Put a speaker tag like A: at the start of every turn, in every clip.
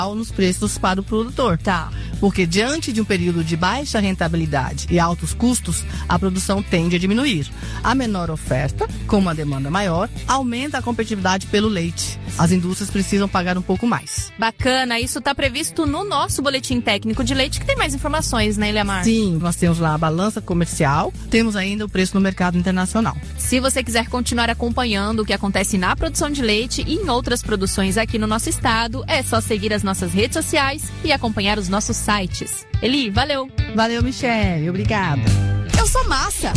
A: nos preços para o produtor.
B: Tá.
A: Porque diante de um período de baixa rentabilidade e altos custos, a produção tende a diminuir. A menor oferta, com uma demanda maior, aumenta a competitividade pelo leite. As indústrias precisam pagar um pouco mais.
B: Bacana, isso está previsto no nosso boletim técnico de leite, que tem mais informações, né, Eliamar?
A: Sim, nós temos lá a balança comercial, temos ainda o preço no mercado internacional.
B: Se você quiser continuar acompanhando o que acontece na produção de leite e em outras produções aqui no nosso estado, é só seguir as nossas redes sociais e acompanhar os nossos sites. Eli, valeu!
A: Valeu, Michele, obrigada.
B: Eu sou Massa!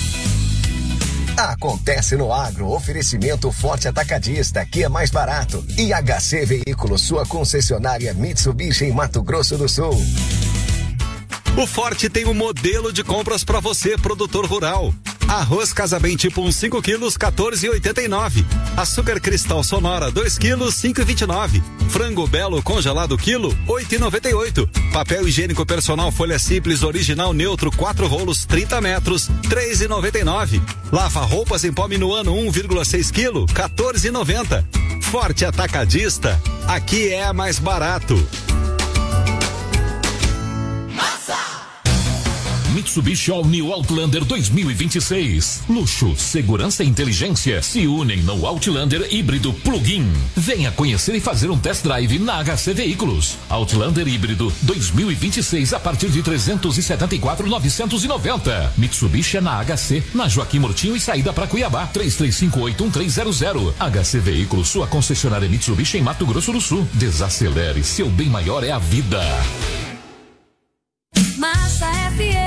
C: Acontece no Agro, oferecimento Forte Atacadista, que é mais barato. E HC Veículos, sua concessionária Mitsubishi em Mato Grosso do Sul.
D: O Forte tem um modelo de compras para você, produtor rural. Arroz Casa Bem tipo 1 5 quilos, 14,89. Açúcar Cristal Sonora 2 quilos, 5,29. Frango Belo congelado quilo, 8,98. Papel higiênico personal folha simples original neutro 4 rolos 30 metros, 3,99. Lava roupas em pó Minuano 1,6 quilo, 14,90. Forte Atacadista, aqui é mais barato.
E: Mitsubishi All New Outlander 2026. Luxo, segurança e inteligência se unem no Outlander híbrido plug-in. Venha conhecer e fazer um test drive na HC Veículos. Outlander híbrido 2026 a partir de 374.990. Mitsubishi é na HC, na Joaquim Murtinho e saída para Cuiabá. 33581300. HC Veículos, sua concessionária Mitsubishi em Mato Grosso do Sul. Desacelere, seu bem maior é a vida.
F: Massa FM.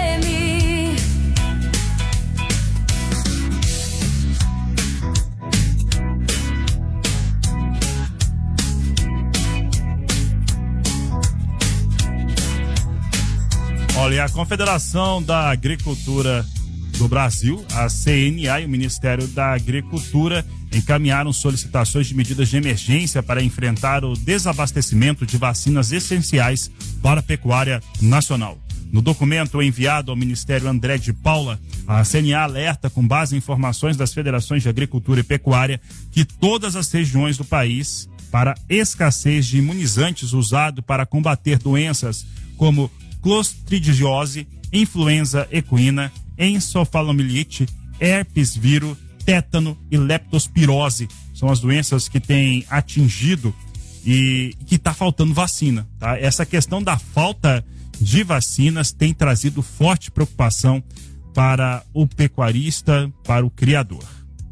G: Olha, a Confederação da Agricultura do Brasil, a CNA e o Ministério da Agricultura encaminharam solicitações de medidas de emergência para enfrentar o desabastecimento de vacinas essenciais para a pecuária nacional. No documento enviado ao Ministério André de Paula, a CNA alerta, com base em informações das Federações de Agricultura e Pecuária, que todas as regiões do país, para escassez de imunizantes usado para combater doenças como clostridiose, influenza equina, encefalomielite, herpes vírus, tétano e leptospirose. São as doenças que têm atingido e que está faltando vacina, tá? Essa questão da falta de vacinas tem trazido forte preocupação para o pecuarista, para o criador.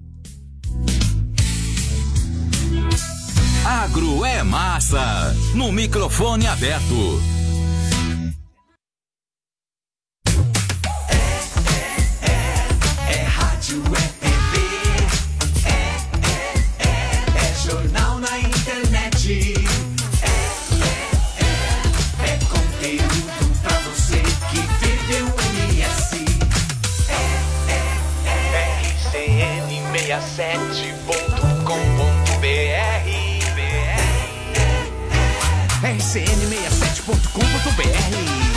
E: Agro é massa, no microfone aberto.
H: É rádio, é TV, é jornal na internet, é conteúdo pra você que vive o MS. RCN67.com.br RCN67.com.br.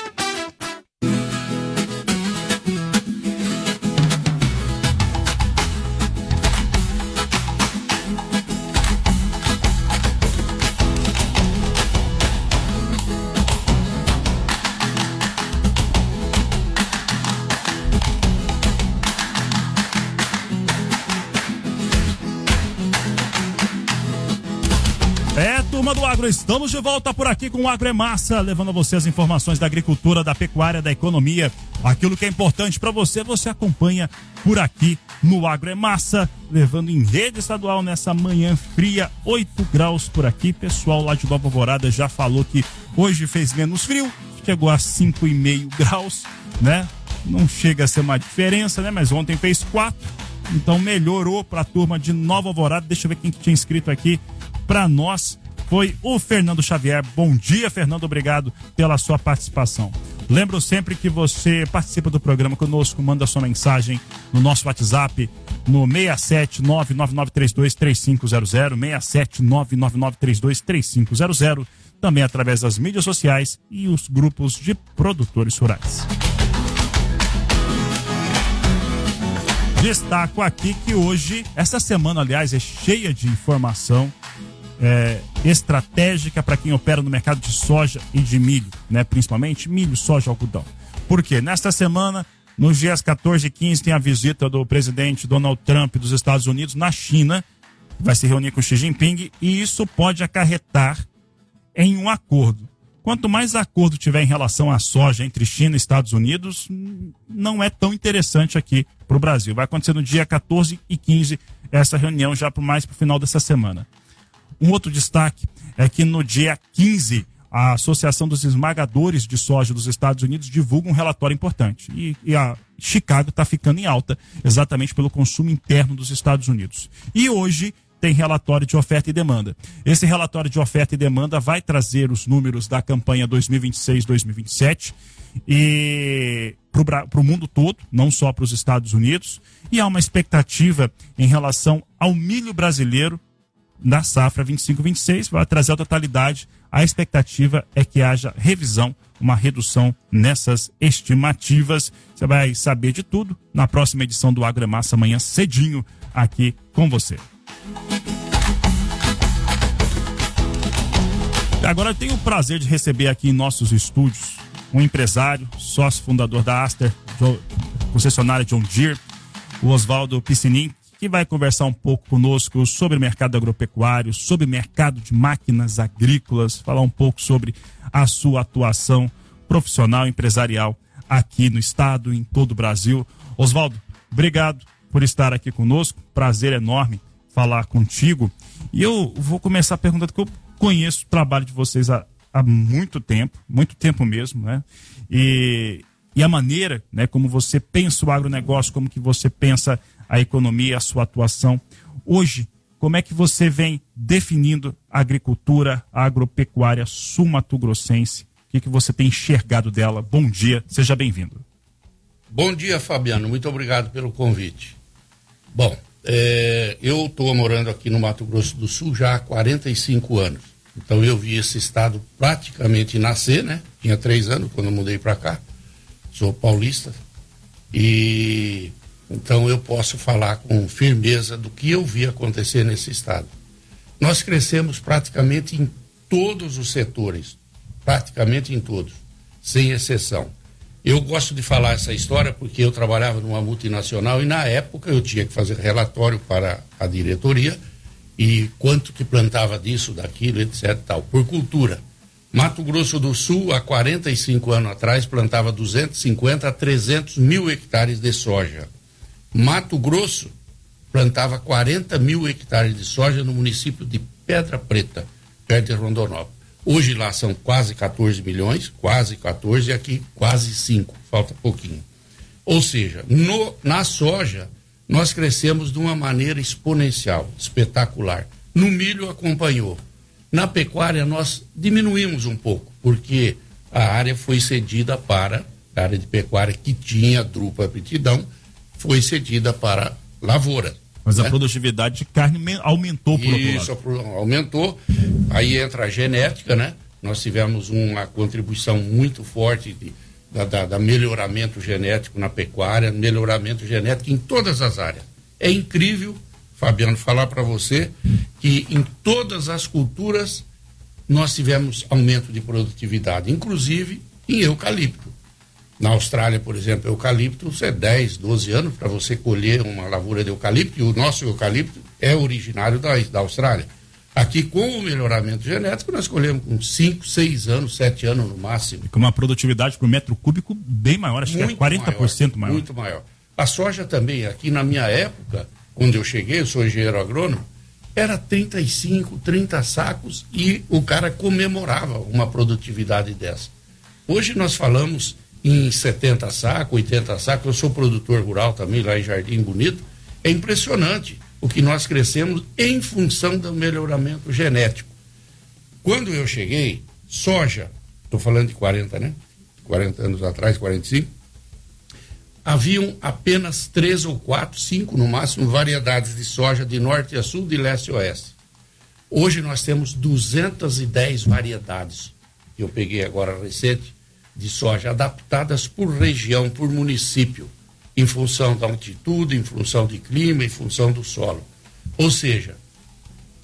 G: Turma do Agro, estamos de volta por aqui com o Agro é Massa, levando a você as informações da agricultura, da pecuária, da economia. Aquilo que é importante para você, você acompanha por aqui no Agro é Massa, levando em rede estadual nessa manhã fria, 8 graus por aqui. Pessoal lá de Nova Alvorada já falou que hoje fez menos frio, chegou a 5,5 graus, né? Não chega a ser uma diferença, né? Mas ontem fez 4, então melhorou para a turma de Nova Alvorada. Deixa eu ver quem que tinha inscrito aqui para nós. Foi o Fernando Xavier. Bom dia, Fernando, obrigado pela sua participação. Lembro sempre que você participa do programa conosco, manda sua mensagem no nosso WhatsApp no 67999323500, 67999323500, também através das mídias sociais e os grupos de produtores rurais. Destaco aqui que hoje, essa semana, aliás, é cheia de informação. estratégica para quem opera no mercado de soja e de milho, né? Principalmente milho, soja, algodão. Por quê? Nesta semana, nos dias 14 e 15, tem a visita do presidente Donald Trump dos Estados Unidos na China, vai se reunir com Xi Jinping, e isso pode acarretar em um acordo. Quanto mais acordo tiver em relação à soja entre China e Estados Unidos, não é tão interessante aqui para o Brasil. Vai acontecer no dia 14 e 15 essa reunião, já mais para o final dessa semana. Um outro destaque é que no dia 15, a Associação dos Esmagadores de Soja dos Estados Unidos divulga um relatório importante. E a Chicago está ficando em alta exatamente pelo consumo interno dos Estados Unidos. E hoje tem relatório de oferta e demanda. Esse relatório de oferta e demanda vai trazer os números da campanha 2026-2027 e para o mundo todo, não só para os Estados Unidos. E há uma expectativa em relação ao milho brasileiro da safra 25-26, vai trazer a totalidade. A expectativa é que haja revisão, uma redução nessas estimativas. Você vai saber de tudo na próxima edição do Agro é Massa, amanhã cedinho, aqui com você. Agora eu tenho o prazer de receber aqui em nossos estúdios um empresário, sócio fundador da Aster, concessionária John Deere, o Oswaldo Piscinin, que vai conversar um pouco conosco sobre o mercado agropecuário, sobre o mercado de máquinas agrícolas, falar um pouco sobre a sua atuação profissional, empresarial aqui no estado, em todo o Brasil. Oswaldo, obrigado por estar aqui conosco, prazer enorme falar contigo. E eu vou começar perguntando, que eu conheço o trabalho de vocês há muito tempo mesmo, né? E a maneira, né, como você pensa o agronegócio, como que você pensa a economia, a sua atuação. Hoje, como é que você vem definindo a agricultura, a agropecuária sul-mato-grossense? O que você tem enxergado dela? Bom dia, seja bem-vindo.
F: Bom dia, Fabiano, muito obrigado pelo convite. Bom, eu estou morando aqui no Mato Grosso do Sul já há 45 anos. Então eu vi esse estado praticamente nascer, né? Tinha 3 anos quando eu mudei para cá. Sou paulista. E então eu posso falar com firmeza do que eu vi acontecer nesse estado. Nós crescemos praticamente em todos os setores. Praticamente em todos, sem exceção. Eu gosto de falar essa história porque eu trabalhava numa multinacional e na época eu tinha que fazer relatório para a diretoria e quanto que plantava disso, daquilo, etc. tal, por cultura. Mato Grosso do Sul, há 45 anos atrás, plantava 250 a 300 mil hectares de soja. Mato Grosso plantava 40 mil hectares de soja no município de Pedra Preta, perto de Rondonópolis. Hoje lá são quase 14 milhões, quase 14, e aqui quase 5, falta pouquinho. Ou seja, na soja, nós crescemos de uma maneira exponencial, espetacular. No milho acompanhou. Na pecuária nós diminuímos um pouco, porque a área foi cedida para, a área de pecuária que tinha dupla aptidão, foi cedida para lavoura.
G: Mas a produtividade de carne aumentou por outro lado.
F: Isso, aumentou. Aí entra a genética, né? Nós tivemos uma contribuição muito forte da melhoramento genético na pecuária, melhoramento genético em todas as áreas. É incrível, Fabiano, falar para você que em todas as culturas nós tivemos aumento de produtividade, inclusive em eucalipto. Na Austrália, por exemplo, eucalipto, é 10, 12 anos para você colher uma lavoura de eucalipto, e o nosso eucalipto é originário da Austrália. Aqui, com o melhoramento genético, nós colhemos com 5, 6 anos, 7 anos no máximo.
G: E com uma produtividade por metro cúbico bem maior, acho muito que é 40% maior.
F: Muito maior. A soja também, aqui na minha época, quando eu cheguei, eu sou engenheiro agrônomo, era 35, 30 sacos e o cara comemorava uma produtividade dessa. Hoje nós falamos em 70 sacos, 80 sacos, eu sou produtor rural também, lá em Jardim Bonito. É impressionante o que nós crescemos em função do melhoramento genético. Quando eu cheguei, soja, estou falando de 40, né? 40 anos atrás, 45, haviam apenas 3 ou 4, 5 no máximo, variedades de soja de norte a sul, de leste a oeste. Hoje nós temos 210 variedades, que eu peguei agora recente, de soja adaptadas por região, por município, em função da altitude, em função de clima, em função do solo. Ou seja,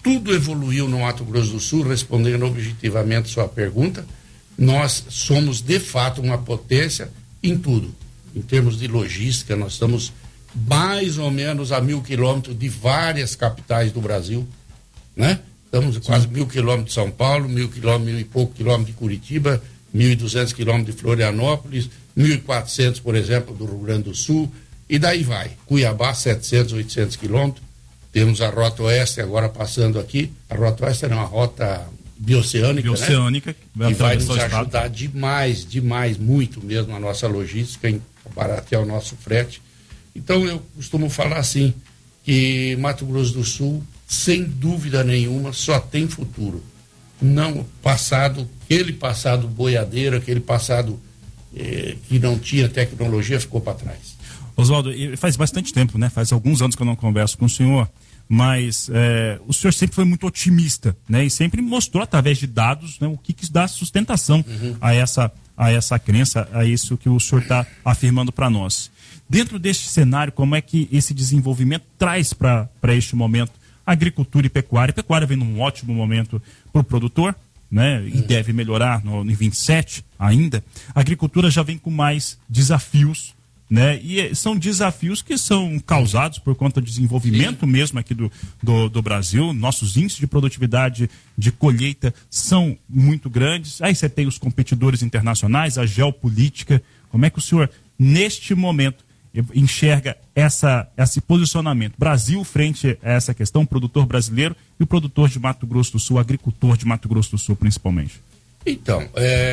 F: tudo evoluiu no Mato Grosso do Sul, respondendo objetivamente sua pergunta. Nós somos, de fato, uma potência em tudo. Em termos de logística, nós estamos mais ou menos a 1.000 quilômetros de várias capitais do Brasil, né? Estamos quase 1.000 quilômetros de São Paulo, 1.000 quilômetros, 1.000 e pouco quilômetros de Curitiba, 1.200 quilômetros de Florianópolis, 1.400, por exemplo, do Rio Grande do Sul, e daí vai. Cuiabá, 700, 800 quilômetros. Temos a Rota Oeste agora passando aqui. A Rota Oeste é uma rota bioceânica, né? Que vai nos ajudar demais, muito mesmo a nossa logística, em baratear o nosso frete. Então eu costumo falar assim, que Mato Grosso do Sul, sem dúvida nenhuma, só tem futuro. Não passado, aquele passado boiadeiro, aquele passado que não tinha tecnologia, ficou para trás.
G: Oswaldo, faz bastante tempo, né? Faz alguns anos que eu não converso com o senhor, mas o senhor sempre foi muito otimista, né? E sempre mostrou através de dados, né, o que dá sustentação a essa crença, a isso que o senhor está afirmando para nós. Dentro deste cenário, como é que esse desenvolvimento traz para este momento agricultura e pecuária? A pecuária vem num ótimo momento para o produtor, né? E deve melhorar no 27 ainda. A agricultura já vem com mais desafios, né? E são desafios que são causados por conta do desenvolvimento mesmo aqui do Brasil. Nossos índices de produtividade de colheita são muito grandes. Aí você tem os competidores internacionais, a geopolítica. Como é que o senhor, neste momento, enxerga esse posicionamento? Brasil frente a essa questão, o produtor brasileiro e o produtor de Mato Grosso do Sul, o agricultor de Mato Grosso do Sul, principalmente.
F: Então,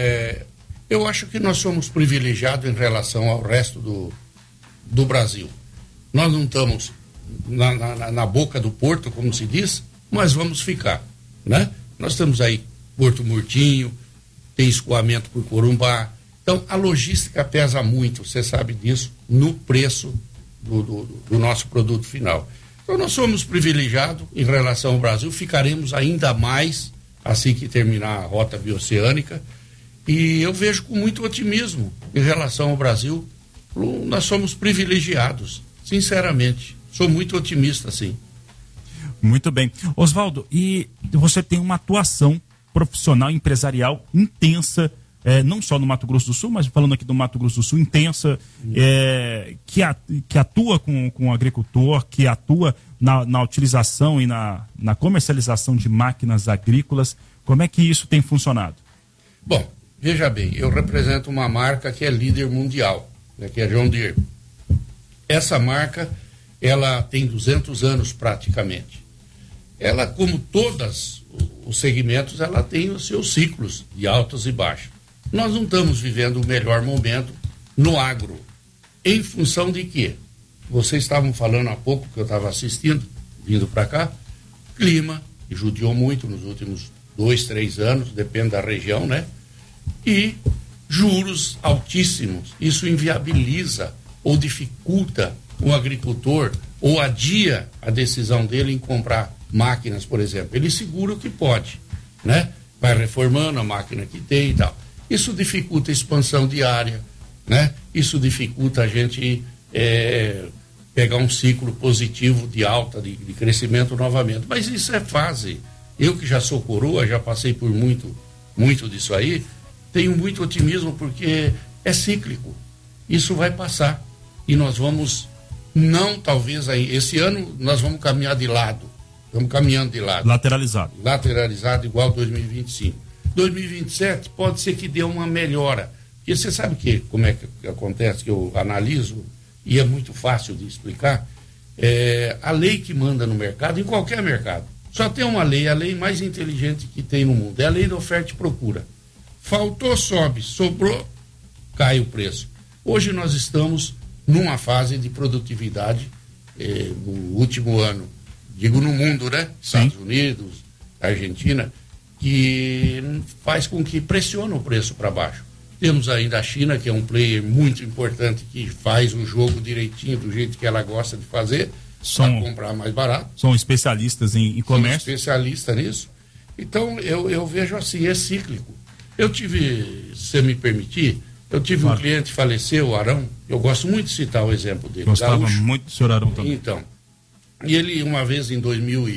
F: eu acho que nós somos privilegiados em relação ao resto do Brasil. Nós não estamos na boca do porto, como se diz, mas vamos ficar, né? Nós estamos aí, Porto Murtinho, tem escoamento por Corumbá. Então, a logística pesa muito, você sabe disso, no preço do nosso produto final. Então, nós somos privilegiados em relação ao Brasil, ficaremos ainda mais assim que terminar a rota bioceânica. E eu vejo com muito otimismo em relação ao Brasil. Nós somos privilegiados, sinceramente. Sou muito otimista, sim.
G: Muito bem. Oswaldo, e você tem uma atuação profissional, empresarial intensa, não só no Mato Grosso do Sul, mas falando aqui do Mato Grosso do Sul, intensa, que atua com o agricultor, que atua na utilização e na comercialização de máquinas agrícolas. Como é que isso tem funcionado?
F: Bom, veja bem, eu represento uma marca que é líder mundial, né, que é John Deere. Essa marca, ela tem 200 anos praticamente. Ela, como todos os segmentos, ela tem os seus ciclos de altos e baixos. Nós não estamos vivendo o melhor momento no agro. Em função de quê? Vocês estavam falando há pouco, que eu estava assistindo, vindo para cá, clima, que judiou muito nos últimos 2, 3 anos, depende da região, né? E juros altíssimos. Isso inviabiliza ou dificulta o agricultor ou adia a decisão dele em comprar máquinas, por exemplo. Ele segura o que pode, né? Vai reformando a máquina que tem e tal. Isso dificulta a expansão de área, né? Isso dificulta a gente pegar um ciclo positivo de alta, de crescimento novamente. Mas isso é fase. Eu que já sou coroa, já passei por muito disso aí, tenho muito otimismo porque é cíclico. Isso vai passar. E nós vamos, não talvez aí, esse ano nós vamos caminhar de lado. Vamos caminhando de lado. Lateralizado igual 2025. 2027 pode ser que dê uma melhora. Porque você sabe como é que acontece, que eu analiso, e é muito fácil de explicar, a lei que manda no mercado, em qualquer mercado, só tem uma lei, a lei mais inteligente que tem no mundo, é a lei da oferta e procura. Faltou, sobe, sobrou, cai o preço. Hoje nós estamos numa fase de produtividade, no último ano, digo no mundo, né? Estados Unidos, Argentina, que faz com que pressione o preço para baixo. Temos ainda a China, que é um player muito importante, que faz o jogo direitinho, do jeito que ela gosta de fazer, para comprar mais barato.
G: São especialistas em comércio.
F: São especialistas nisso. Então, eu vejo assim, é cíclico. Eu tive, se você me permitir, um cliente que faleceu, o Arão, eu gosto muito de citar o exemplo dele.
G: Gostava muito do senhor Arão também.
F: Então, e ele, uma vez em 2006,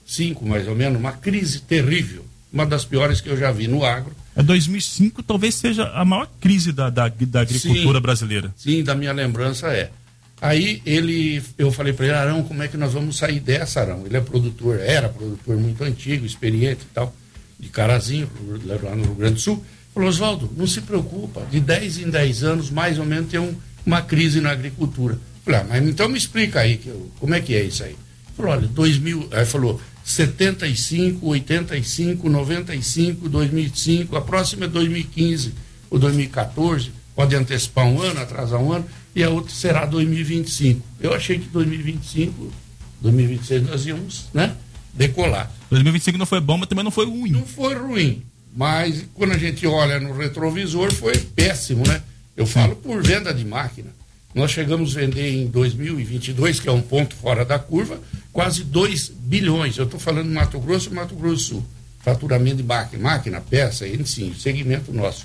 F: 2005, mais ou menos, uma crise terrível, uma das piores que eu já vi no agro.
G: 2005 talvez seja a maior crise da agricultura brasileira.
F: Sim, da minha lembrança é. Aí eu falei para ele, Arão, como é que nós vamos sair dessa, Arão? Ele era produtor muito antigo, experiente e tal, de Carazinho, lá no Rio Grande do Sul. Falou, Oswaldo, não se preocupa, de 10 em 10 anos, mais ou menos, tem uma crise na agricultura. Falei, mas então me explica aí, como é que é isso aí? Falou, olha, aí falou, 75, 85, 95, 2005, a próxima é 2015 ou 2014, pode antecipar um ano, atrasar um ano, e a outra será 2025. Eu achei que 2025, 2026 nós íamos, né, decolar.
G: 2025 não foi bom, mas também não foi ruim.
F: Não foi ruim, mas quando a gente olha no retrovisor foi péssimo, né? Eu falo por venda de máquina. Nós chegamos a vender em 2022, que é um ponto fora da curva, quase 2 bilhões. Eu estou falando de Mato Grosso e Mato Grosso do Sul. Faturamento de máquina, peça, sim, segmento nosso.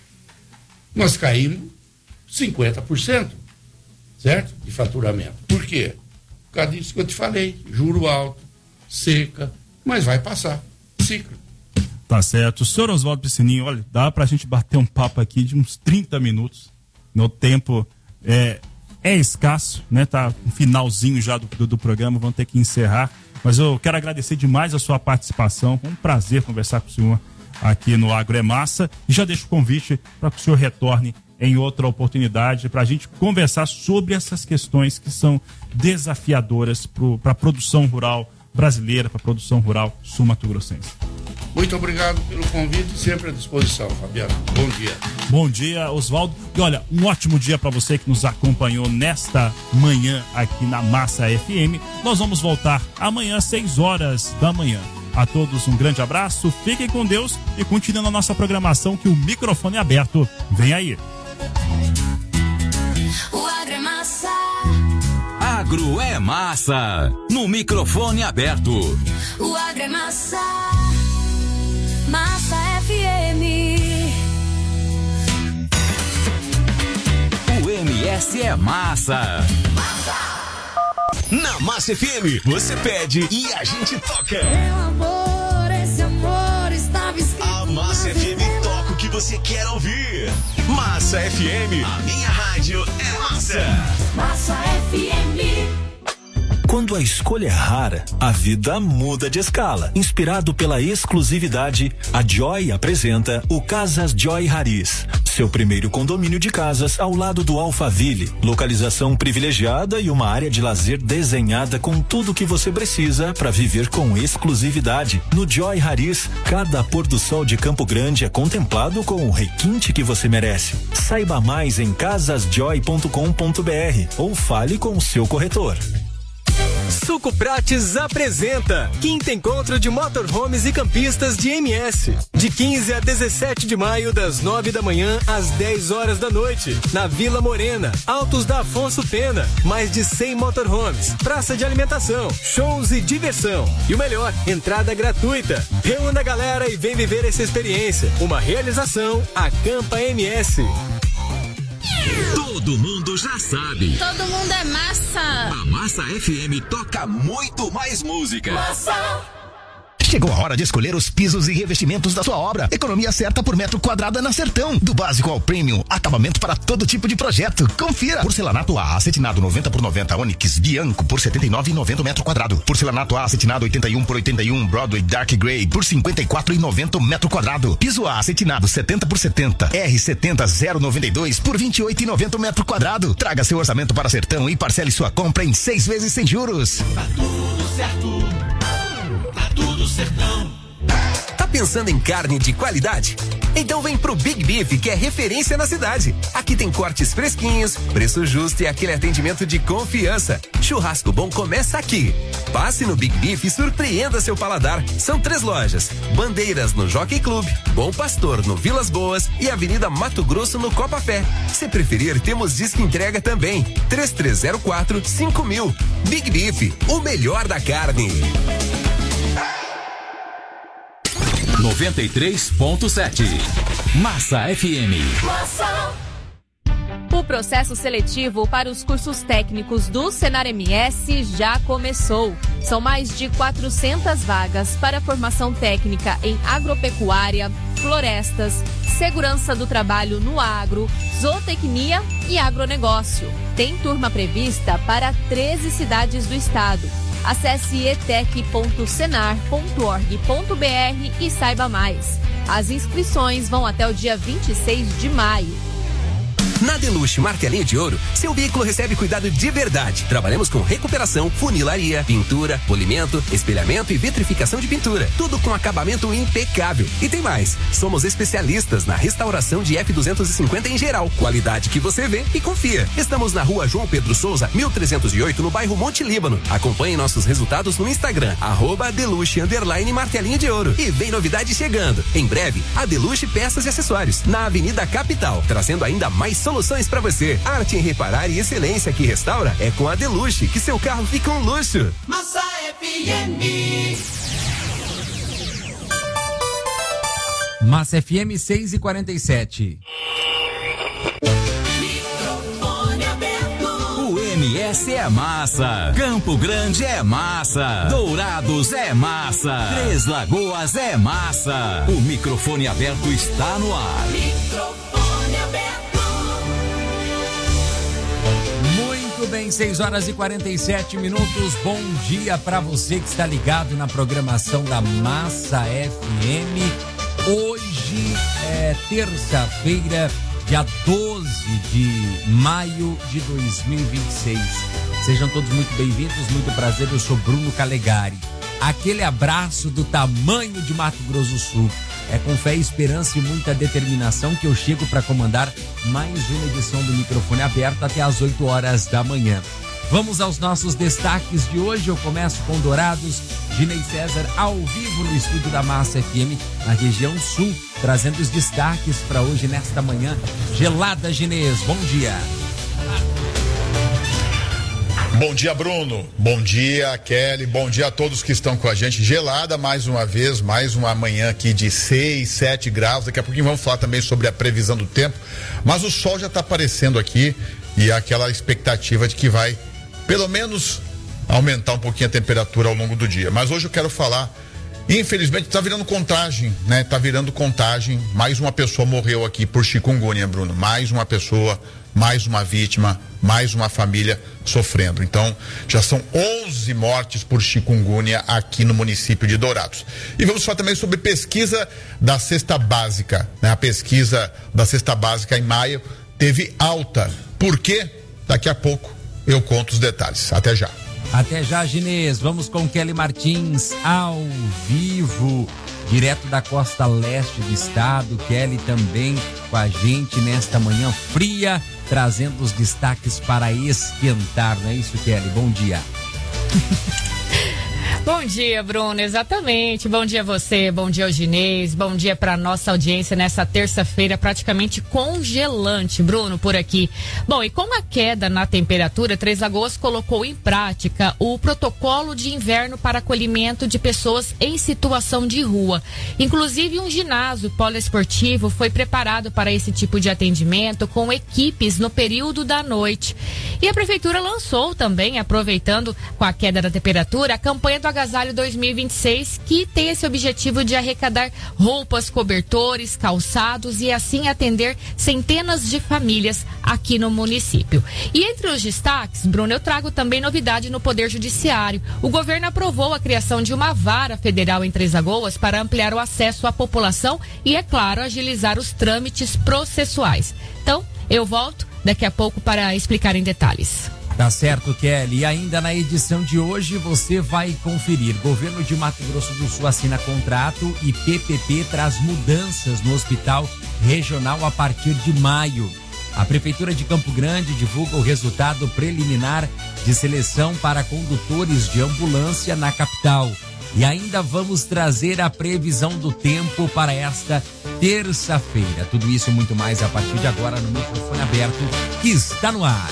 F: Nós caímos 50%, certo? De faturamento. Por quê? Por causa disso que eu te falei. Juro alto, seca, mas vai passar. Ciclo.
G: Tá certo. Senhor Oswaldo Piscininho, olha, dá pra gente bater um papo aqui de uns 30 minutos. No tempo é escasso, né? Tá no finalzinho já do programa, vamos ter que encerrar. Mas eu quero agradecer demais a sua participação. Foi um prazer conversar com o senhor aqui no Agro é Massa. E já deixo o convite para que o senhor retorne em outra oportunidade para a gente conversar sobre essas questões que são desafiadoras para a produção rural brasileira, para a produção rural sul-mato-grossense.
F: Muito obrigado pelo convite, sempre à disposição, Fabiano. Bom dia.
G: Bom dia, Oswaldo. E olha, um ótimo dia para você que nos acompanhou nesta manhã aqui na Massa FM. Nós vamos voltar amanhã às 6 horas da manhã. A todos um grande abraço, fiquem com Deus e continuem na nossa programação que o microfone é aberto. Vem aí.
I: O Agro é Massa.
E: Agro é Massa. No microfone aberto.
I: O Agro é Massa. Massa FM.
E: O MS é massa.
C: Na Massa FM, você pede e a gente toca.
I: Meu amor, esse amor estava escrito.
C: A Massa FM toca o que você quer ouvir. Massa FM, a minha rádio é massa.
I: Massa FM.
J: Quando a escolha é rara, a vida muda de escala. Inspirado pela exclusividade, a Joy apresenta o Casas Joy Haris. Seu primeiro condomínio de casas ao lado do Alphaville. Localização privilegiada e uma área de lazer desenhada com tudo o que você precisa para viver com exclusividade. No Joy Haris, cada pôr do sol de Campo Grande é contemplado com o requinte que você merece. Saiba mais em casasjoy.com.br ou fale com o seu corretor.
K: Suco Prates apresenta Quinto Encontro de Motorhomes e Campistas de MS. De 15 a 17 de maio, das 9 da manhã às 10 horas da noite. Na Vila Morena, Altos da Afonso Pena. Mais de 100 motorhomes, praça de alimentação, shows e diversão. E o melhor, entrada gratuita. Reúna a galera e vem viver essa experiência. Uma realização, Acampa MS.
E: Todo mundo já sabe.
B: Todo mundo é massa.
E: A Massa FM toca muito mais música.
I: Massa.
C: Chegou a hora de escolher os pisos e revestimentos da sua obra. Economia certa por metro quadrado é na Sertão. Do básico ao premium, acabamento para todo tipo de projeto. Confira. Porcelanato A acetinado 90 por 90 Onyx Bianco por 79,90 metro quadrado. Porcelanato A acetinado 81 por 81 Broadway Dark Grey por 54,90 metro quadrado. Piso A acetinado 70 por 70 R70 092 por 28,90 metro quadrado. Traga seu orçamento para Sertão e parcele sua compra em 6 vezes sem juros.
H: Tá tudo certo. Tá tudo Sertão.
K: Tá pensando em carne de qualidade? Então vem pro Big Beef, que é referência na cidade. Aqui tem cortes fresquinhos, preço justo e aquele atendimento de confiança. Churrasco bom começa aqui. Passe no Big Beef e surpreenda seu paladar. São 3 lojas: Bandeiras no Jockey Club, Bom Pastor no Vilas Boas e Avenida Mato Grosso no Copa Fé. Se preferir, temos disco entrega também. 3304-5000. Big Beef, o melhor da carne.
E: 93.7 Massa FM.
I: Massa.
B: O O processo seletivo para os cursos técnicos do Senar MS já começou. São mais de 400 vagas para formação técnica em agropecuária, florestas, segurança do trabalho no agro, zootecnia e agronegócio. Tem turma prevista para 13 cidades do estado. Acesse etec.senar.org.br e saiba mais. As inscrições vão até o dia 26 de maio.
L: Na Deluxe Martelinho de Ouro, seu veículo recebe cuidado de verdade. Trabalhamos com recuperação, funilaria, pintura, polimento, espelhamento e vitrificação de pintura. Tudo com acabamento impecável. E tem mais, somos especialistas na restauração de F250 em geral. Qualidade que você vê e confia. Estamos na rua João Pedro Souza, 1308, no bairro Monte Líbano. Acompanhe nossos resultados no Instagram, @Deluxe_Martelinho de Ouro. E vem novidade chegando. Em breve, a Deluxe Peças e Acessórios, na Avenida Capital, trazendo ainda mais soluções para você. Arte em reparar e excelência que restaura é com a Deluxe, que seu carro fica um luxo.
H: Massa FM.
M: Massa FM 6h47.
N: O MS é massa, Campo Grande é massa, Dourados é massa, Três Lagoas é massa. O microfone aberto está no ar.
H: Microfone aberto.
M: Muito bem, 6h47. Bom dia para você que está ligado na programação da Massa FM. Hoje é terça-feira, dia 12 de maio de 2026. Sejam todos muito bem-vindos, muito prazer. Eu sou Bruno Calegari. Aquele abraço do tamanho de Mato Grosso do Sul. É com fé, esperança e muita determinação que eu chego para comandar mais uma edição do Microfone Aberto até às 8 horas da manhã. Vamos aos nossos destaques de hoje. Eu começo com Dourados. Ginei César ao vivo no estúdio da Massa FM, na região sul, trazendo os destaques para hoje, nesta manhã gelada. Ginês, bom dia.
O: Bom dia, Bruno. Bom dia, Kelly. Bom dia a todos que estão com a gente. Gelada mais uma vez, mais uma manhã aqui de 6, 7 graus. Daqui a pouquinho vamos falar também sobre a previsão do tempo. Mas o sol já está aparecendo aqui e há aquela expectativa de que vai, pelo menos, aumentar um pouquinho a temperatura ao longo do dia. Mas hoje eu quero falar, infelizmente, está virando contagem, né? Está virando contagem. Mais uma pessoa morreu aqui por chikungunya, Bruno. Mais uma pessoa, mais uma vítima, mais uma família sofrendo. Então, já são 11 mortes por chikungunya aqui no município de Dourados. E vamos falar também sobre pesquisa da cesta básica, né? A pesquisa da cesta básica em maio teve alta. Por quê? Daqui a pouco eu conto os detalhes. Até já.
M: Até já, Ginês. Vamos com Kelly Martins ao vivo, direto da costa leste do estado. Kelly também com a gente nesta manhã fria, trazendo os destaques para esquentar, não é isso, Kelly? Bom dia.
P: Bom dia, Bruno, exatamente. Bom dia a você, bom dia ao Ginês, bom dia para nossa audiência nessa terça-feira praticamente congelante, Bruno, por aqui. Bom, e com a queda na temperatura, Três Lagoas colocou em prática o protocolo de inverno para acolhimento de pessoas em situação de rua. Inclusive, um ginásio poliesportivo foi preparado para esse tipo de atendimento com equipes no período da noite. E a prefeitura lançou também, aproveitando com a queda da temperatura, a campanha do Agasalho 2026, que tem esse objetivo de arrecadar roupas, cobertores, calçados e assim atender centenas de famílias aqui no município. E entre os destaques, Bruno, eu trago também novidade no Poder Judiciário. O governo aprovou a criação de uma vara federal em Três Lagoas para ampliar o acesso à população e, é claro, agilizar os trâmites processuais. Então, eu volto daqui a pouco para explicar em detalhes.
M: Tá certo, Kelly. E ainda na edição de hoje você vai conferir. Governo de Mato Grosso do Sul assina contrato e PPP traz mudanças no hospital regional a partir de maio. A Prefeitura de Campo Grande divulga o resultado preliminar de seleção para condutores de ambulância na capital. E ainda vamos trazer a previsão do tempo para esta terça-feira. Tudo isso e muito mais a partir de agora no Microfone Aberto, que está no ar.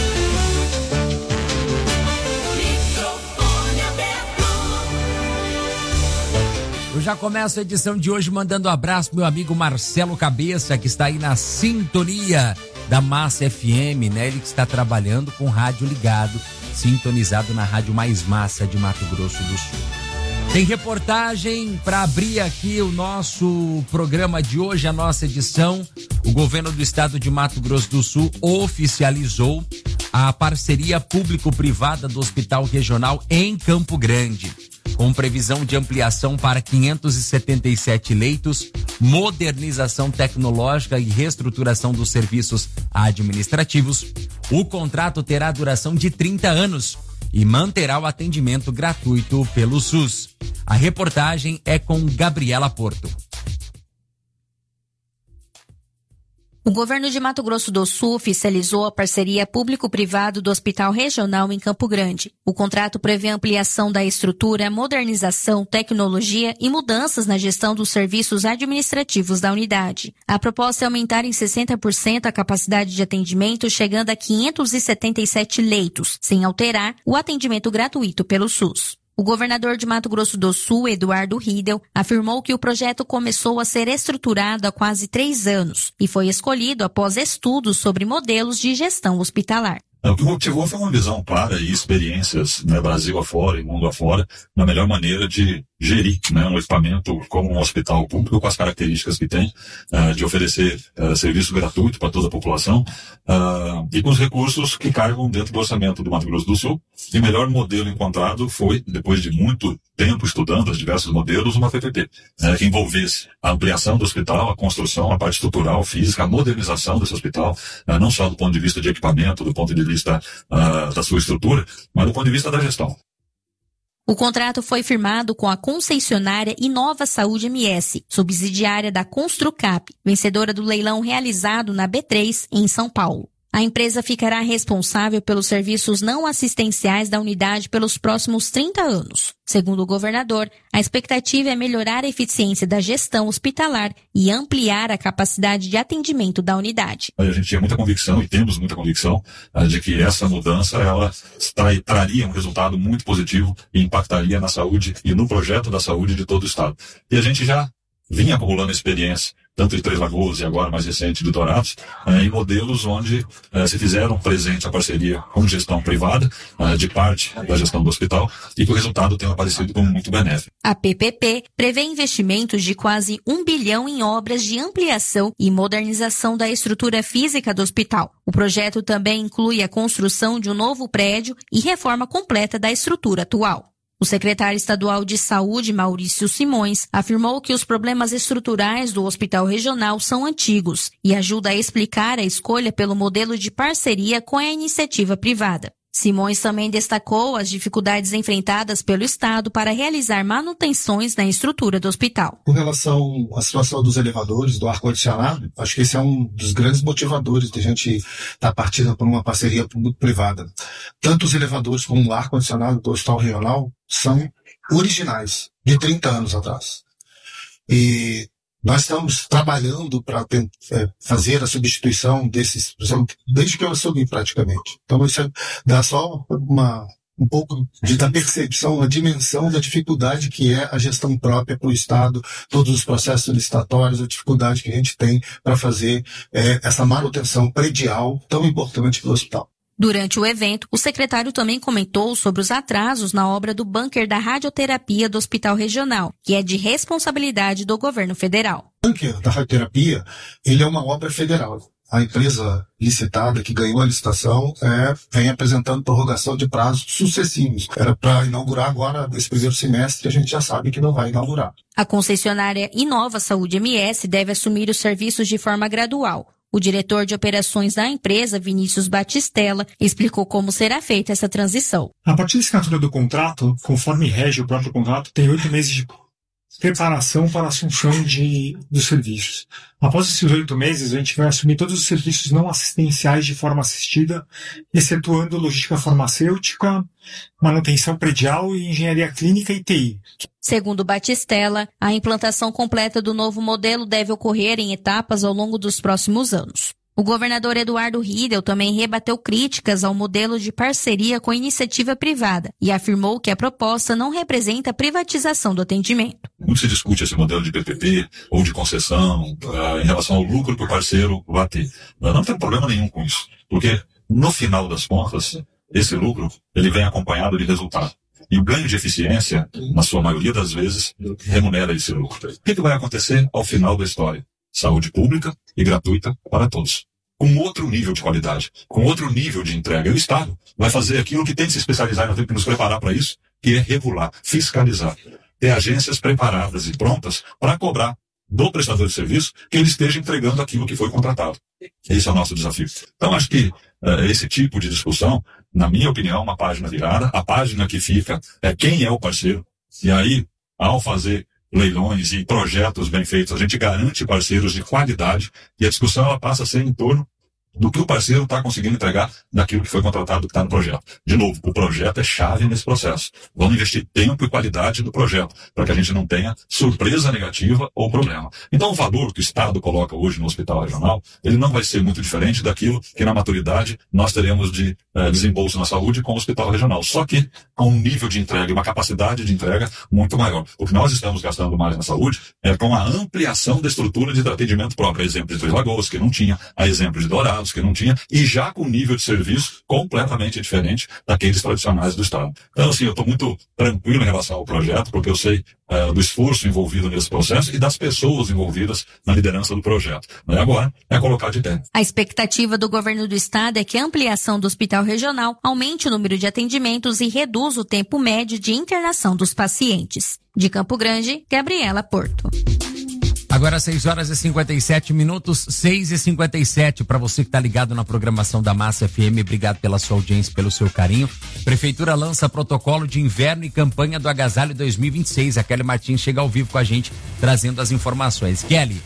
M: Eu já começo a edição de hoje mandando um abraço pro meu amigo Marcelo Cabeça, que está aí na sintonia. da Massa FM, né? Ele que está trabalhando com rádio ligado, sintonizado na Rádio Mais Massa de Mato Grosso do Sul. Tem reportagem para abrir aqui o nosso programa de hoje, a nossa edição. O governo do estado de Mato Grosso do Sul oficializou a parceria público-privada do Hospital Regional em Campo Grande, com previsão de ampliação para 577 leitos, modernização tecnológica e reestruturação dos serviços administrativos. O contrato terá duração de 30 anos e manterá o atendimento gratuito pelo SUS. A reportagem é com Gabriela Porto.
Q: O governo de Mato Grosso do Sul oficializou a parceria público-privado do Hospital Regional em Campo Grande. O contrato prevê ampliação da estrutura, modernização, tecnologia e mudanças na gestão dos serviços administrativos da unidade. A proposta é aumentar em 60% a capacidade de atendimento, chegando a 577 leitos, sem alterar o atendimento gratuito pelo SUS. O governador de Mato Grosso do Sul, Eduardo Riedel, afirmou que o projeto começou a ser estruturado há quase 3 anos e foi escolhido após estudos sobre modelos de gestão hospitalar.
R: O que motivou foi uma visão clara e experiências, né, Brasil afora e mundo afora, na melhor maneira de gerir, né, um equipamento como um hospital público com as características que tem, de oferecer serviço gratuito para toda a população e com os recursos que cargam dentro do orçamento do Mato Grosso do Sul. E o melhor modelo encontrado foi, depois de muito tempo estudando os diversos modelos, uma PPP, que envolvesse a ampliação do hospital, a construção, a parte estrutural, física, a modernização desse hospital, não só do ponto de vista de equipamento, do ponto de vista da sua estrutura, mas do ponto de vista da gestão.
Q: O contrato foi firmado com a concessionária Inova Saúde MS, subsidiária da Construcap, vencedora do leilão realizado na B3, em São Paulo. A empresa ficará responsável pelos serviços não assistenciais da unidade pelos próximos 30 anos. Segundo o governador, a expectativa é melhorar a eficiência da gestão hospitalar e ampliar a capacidade de atendimento da unidade.
R: A gente tinha muita convicção e temos muita convicção de que essa mudança ela traria um resultado muito positivo e impactaria na saúde e no projeto da saúde de todo o estado. E a gente já vinha acumulando experiência, tanto de Três Lagoas e agora mais recente de Dourados, em modelos onde se fizeram presente a parceria com gestão privada, de parte da gestão do hospital, e que o resultado tem aparecido como muito benéfico.
Q: A PPP prevê investimentos de quase 1 bilhão em obras de ampliação e modernização da estrutura física do hospital. O projeto também inclui a construção de um novo prédio e reforma completa da estrutura atual. O secretário estadual de Saúde, Maurício Simões, afirmou que os problemas estruturais do Hospital Regional são antigos e ajuda a explicar a escolha pelo modelo de parceria com a iniciativa privada. Simões também destacou as dificuldades enfrentadas pelo Estado para realizar manutenções na estrutura do hospital.
S: Com relação à situação dos elevadores, do ar-condicionado, acho que esse é um dos grandes motivadores de a gente estar partindo por uma parceria público-privada. Tanto os elevadores como o ar-condicionado do Hospital Regional são originais, de 30 anos atrás. E nós estamos trabalhando para fazer a substituição desses, desde que eu assumi praticamente. Então isso dá só um pouco da percepção, a dimensão da dificuldade que é a gestão própria para o Estado, todos os processos licitatórios, a dificuldade que a gente tem para fazer essa manutenção predial tão importante para o hospital.
Q: Durante o evento, o secretário também comentou sobre os atrasos na obra do bunker da radioterapia do Hospital Regional, que é de responsabilidade do governo federal.
S: O bunker da radioterapia, ele é uma obra federal. A empresa licitada que ganhou a licitação vem apresentando prorrogação de prazos sucessivos. Era para inaugurar agora nesse primeiro semestre, a gente já sabe que não vai inaugurar.
Q: A concessionária Inova Saúde MS deve assumir os serviços de forma gradual. O diretor de operações da empresa, Vinícius Batistella, explicou como será feita essa transição.
T: A partir da assinatura do contrato, conforme rege o próprio contrato, tem 8 meses de preparação para a assunção dos serviços. Após esses 8 meses, a gente vai assumir todos os serviços não assistenciais de forma assistida, excetuando logística farmacêutica, manutenção predial e engenharia clínica e TI.
Q: Segundo Batistella, a implantação completa do novo modelo deve ocorrer em etapas ao longo dos próximos anos. O governador Eduardo Riedel também rebateu críticas ao modelo de parceria com iniciativa privada e afirmou que a proposta não representa a privatização do atendimento.
R: Muito se discute esse modelo de PPP ou de concessão em relação ao lucro que o parceiro vai ter. Não tem problema nenhum com isso, porque no final das contas, esse lucro ele vem acompanhado de resultado. E o ganho de eficiência, na sua maioria das vezes, remunera esse lucro. O que vai acontecer ao final da história? Saúde pública e gratuita para todos. Com outro nível de qualidade, com outro nível de entrega. E o Estado vai fazer aquilo que tem que se especializar e nós temos que nos preparar para isso, que é regular, fiscalizar. Ter agências preparadas e prontas para cobrar do prestador de serviço que ele esteja entregando aquilo que foi contratado. Esse é o nosso desafio. Então, acho que esse tipo de discussão, na minha opinião, é uma página virada. A página que fica é quem é o parceiro. E aí, ao fazer leilões e projetos bem feitos, a gente garante parceiros de qualidade e a discussão ela passa a ser em torno do que o parceiro está conseguindo entregar daquilo que foi contratado, que está no projeto. De novo, o projeto é chave nesse processo. Vamos investir tempo e qualidade no projeto, para que a gente não tenha surpresa negativa ou problema. Então, o valor que o Estado coloca hoje no hospital regional, ele não vai ser muito diferente daquilo que na maturidade nós teremos de desembolso na saúde com o hospital regional. Só que com um nível de entrega e uma capacidade de entrega muito maior. O que nós estamos gastando mais na saúde é com a ampliação da estrutura de atendimento próprio. A exemplo de Três Lagoas, que não tinha, a exemplo de Dourados, que não tinha, e já com nível de serviço completamente diferente daqueles tradicionais do Estado. Então, assim, eu estou muito tranquilo em relação ao projeto, porque eu sei do esforço envolvido nesse processo e das pessoas envolvidas na liderança do projeto. Agora, é colocar de pé.
Q: A expectativa do governo do estado é que a ampliação do hospital regional aumente o número de atendimentos e reduza o tempo médio de internação dos pacientes. De Campo Grande, Gabriela Porto.
M: Agora 6h57, 6h57, para você que está ligado na programação da Massa FM, obrigado pela sua audiência, pelo seu carinho. Prefeitura lança protocolo de inverno e campanha do Agasalho 2026. A Kelly Martins chega ao vivo com a gente, trazendo as informações. Kelly.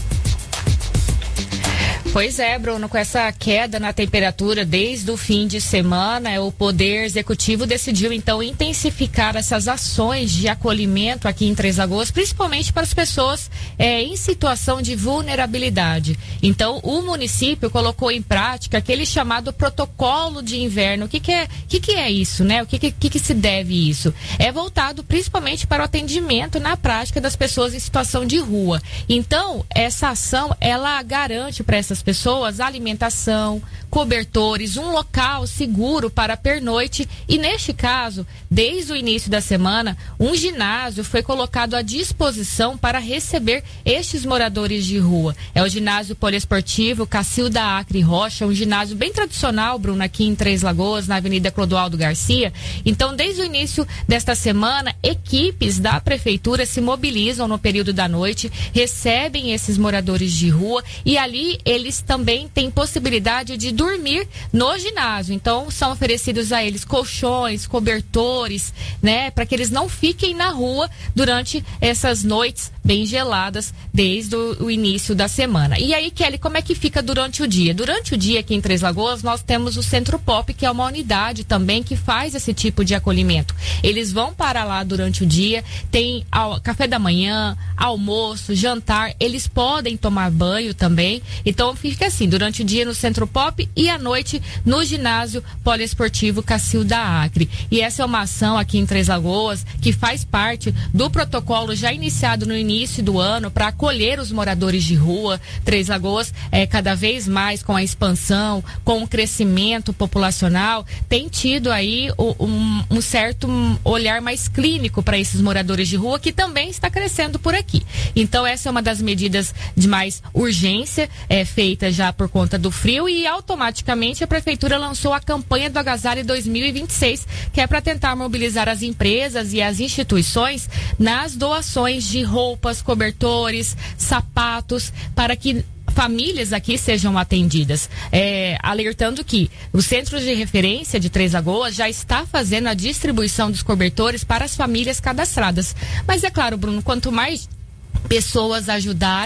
P: Pois é, Bruno, com essa queda na temperatura desde o fim de semana, o Poder Executivo decidiu então intensificar essas ações de acolhimento aqui em Três Lagoas, principalmente para as pessoas em situação de vulnerabilidade. Então, o município colocou em prática aquele chamado protocolo de inverno. O que é isso, né? O que se deve isso? É voltado principalmente para o atendimento na prática das pessoas em situação de rua. Então, essa ação, ela garante para essas pessoas alimentação, cobertores, um local seguro para pernoite e, neste caso, desde o início da semana, um ginásio foi colocado à disposição para receber estes moradores de rua. É o ginásio poliesportivo Cacilda Acre Rocha, um ginásio bem tradicional, Bruno, aqui em Três Lagoas, na Avenida Clodoaldo Garcia. Então, desde o início desta semana, equipes da prefeitura se mobilizam no período da noite, recebem esses moradores de rua e ali eles também têm possibilidade de dormir no ginásio. Então, são oferecidos a eles colchões, cobertores, né, para que eles não fiquem na rua durante essas noites bem geladas desde o início da semana. E aí, Kelly, como é que fica durante o dia? Durante o dia aqui em Três Lagoas, nós temos o Centro Pop, que é uma unidade também que faz esse tipo de acolhimento. Eles vão para lá durante o dia, tem café da manhã, almoço, jantar, eles podem tomar banho também. Então, fica assim, durante o dia no Centro Pop e à noite no ginásio poliesportivo Cacilda Acre. E essa é uma ação aqui em Três Lagoas que faz parte do protocolo já iniciado no início do ano para acolher os moradores de rua. Três Lagoas, cada vez mais com a expansão, com o crescimento populacional, tem tido aí um certo olhar mais clínico para esses moradores de rua, que também está crescendo por aqui. Então, essa é uma das medidas de mais urgência, feita já por conta do frio, e automaticamente a prefeitura lançou a campanha do Agasalho 2026, que é para tentar mobilizar as empresas e as instituições nas doações de roupas, cobertores, sapatos, para que famílias aqui sejam atendidas, alertando que o Centro de Referência de Três Lagoas já está fazendo a distribuição dos cobertores para as famílias cadastradas. Mas é claro, Bruno, quanto mais pessoas ajudarem,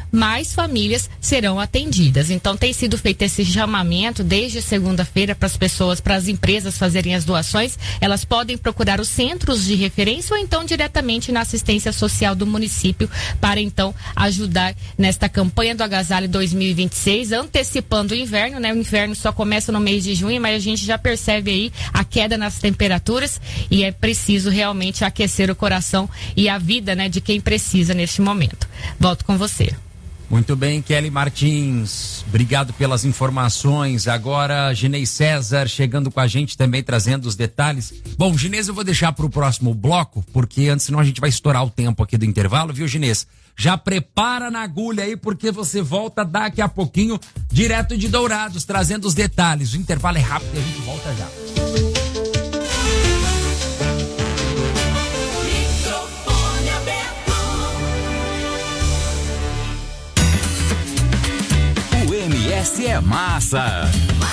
P: mais famílias serão atendidas. Então tem sido feito esse chamamento desde segunda-feira para as pessoas, para as empresas fazerem as doações. Elas podem procurar os centros de referência ou então diretamente na assistência social do município para então ajudar nesta campanha do Agasalho 2026, antecipando o inverno, né? O inverno só começa no mês de junho, mas a gente já percebe aí a queda nas temperaturas e é preciso realmente aquecer o coração e a vida, né, de quem precisa neste momento. Volto com você.
M: Muito bem, Kelly Martins, obrigado pelas informações. Agora, Ginês César chegando com a gente também, trazendo os detalhes. Bom, Ginês, eu vou deixar para o próximo bloco, porque antes, senão a gente vai estourar o tempo aqui do intervalo, viu, Ginês? Já prepara na agulha aí, porque você volta daqui a pouquinho, direto de Dourados, trazendo os detalhes. O intervalo é rápido e a gente volta já.
N: MS é massa.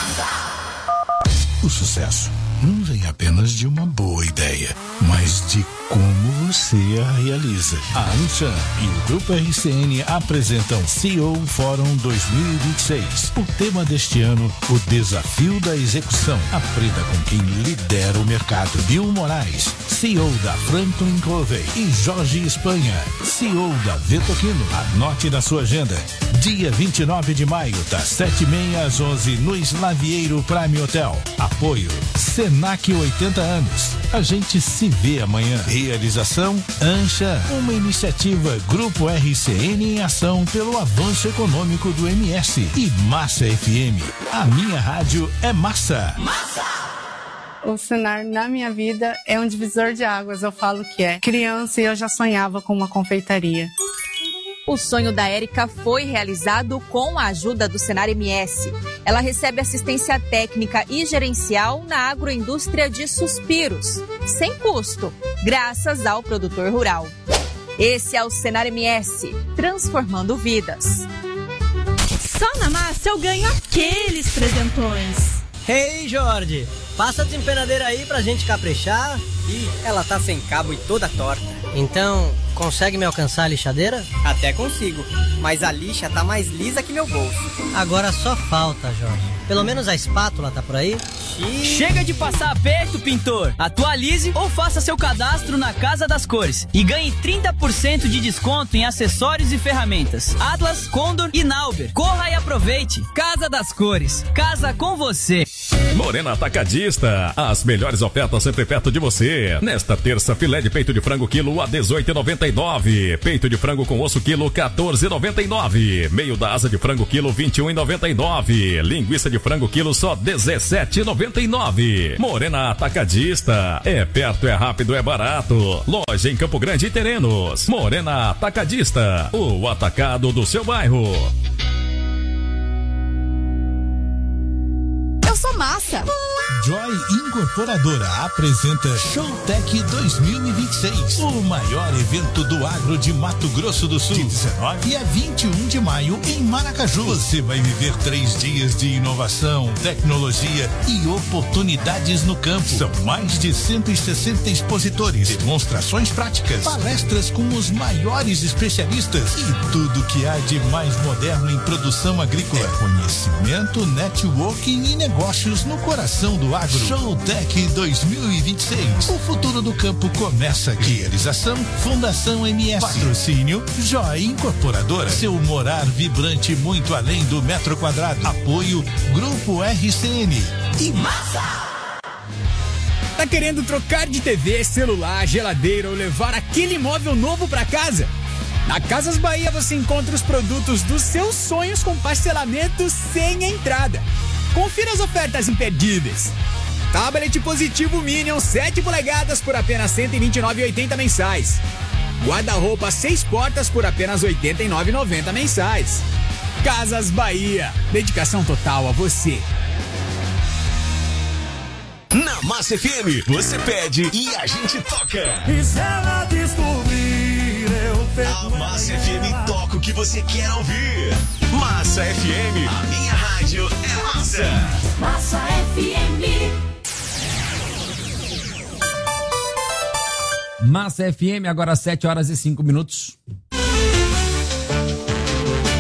C: O sucesso não vem apenas de uma boa ideia, mas de como você a realiza. A Anshan e o Grupo RCN apresentam CEO Fórum 2026. O tema deste ano, o desafio da execução. Aprenda com quem lidera o mercado. Bill Moraes, CEO da Franklin Covey, e Jorge Espanha, CEO da Vetoquino. Anote na sua agenda. Dia 29 de maio, das 7h30 às 11h, no Slavieiro Prime Hotel. Apoio Senac 80 anos. A gente se vê amanhã. Realização Anshan, uma iniciativa Grupo RCN em ação pelo avanço econômico do MS. E Massa FM. A minha rádio é massa.
U: Massa! O Senar na minha vida é um divisor de águas, eu falo que é. Criança e eu já sonhava com uma confeitaria.
B: O sonho da Érica foi realizado com a ajuda do Senar MS. Ela recebe assistência técnica e gerencial na agroindústria de suspiros, sem custo, graças ao produtor rural. Esse é o Senar MS, transformando vidas.
V: Só na Massa eu ganho aqueles presentões.
W: Hey, Jorge, passa a desempenadeira aí pra gente caprichar. Ih, ela tá sem cabo e toda torta. Então, consegue me alcançar a lixadeira? Até consigo, mas a lixa tá mais lisa que meu bolso. Agora só falta, Jorge. Pelo menos a espátula tá por aí?
X: Chega de passar aperto, pintor! Atualize ou faça seu cadastro na Casa das Cores e ganhe 30% de desconto em acessórios e ferramentas. Atlas, Condor e Nauber. Corra e aproveite! Casa das Cores. Casa com você.
E: Morena Atacadista. As melhores ofertas sempre perto de você. Nesta terça, filé de peito de frango quilo a R$18,99. Peito de frango com osso quilo R$14,99. Meio da asa de frango quilo R$21,99. Linguiça de frango quilo só R$17,99. Morena Atacadista. É perto, é rápido, é barato. Loja em Campo Grande e Terenos. Morena Atacadista. O atacado do seu bairro.
V: Eu sou massa.
C: Joy Incorporadora apresenta Showtech 2026, o maior evento do agro de Mato Grosso do Sul, de 19 a 21 de maio em Maracaju. Você vai viver 3 dias de inovação, tecnologia e oportunidades no campo. São mais de 160 expositores, demonstrações práticas, palestras com os maiores especialistas e tudo que há de mais moderno em produção agrícola. Conhecimento, networking e negócios no coração do agro. Showtech 2026. O futuro do campo começa aqui. Realização Fundação MS. Patrocínio Joy Incorporadora. Seu morar vibrante muito além do metro quadrado. Apoio Grupo RCN. E massa!
Y: Tá querendo trocar de TV, celular, geladeira ou levar aquele imóvel novo para casa? Na Casas Bahia você encontra os produtos dos seus sonhos com parcelamento sem entrada. Confira as ofertas imperdíveis. Tablet positivo Minion 7 polegadas por apenas R$ 129,80 mensais. Guarda-roupa 6 portas por apenas R$ 89,90 mensais. Casas Bahia. Dedicação total a você.
N: Na Massa FM, você pede e a gente toca.
H: E se ela descobrir, eu pego.
N: A Massa FM toca o que você quer ouvir. Massa FM, a minha rádio é massa.
H: Massa FM.
M: Massa FM, agora 7h05.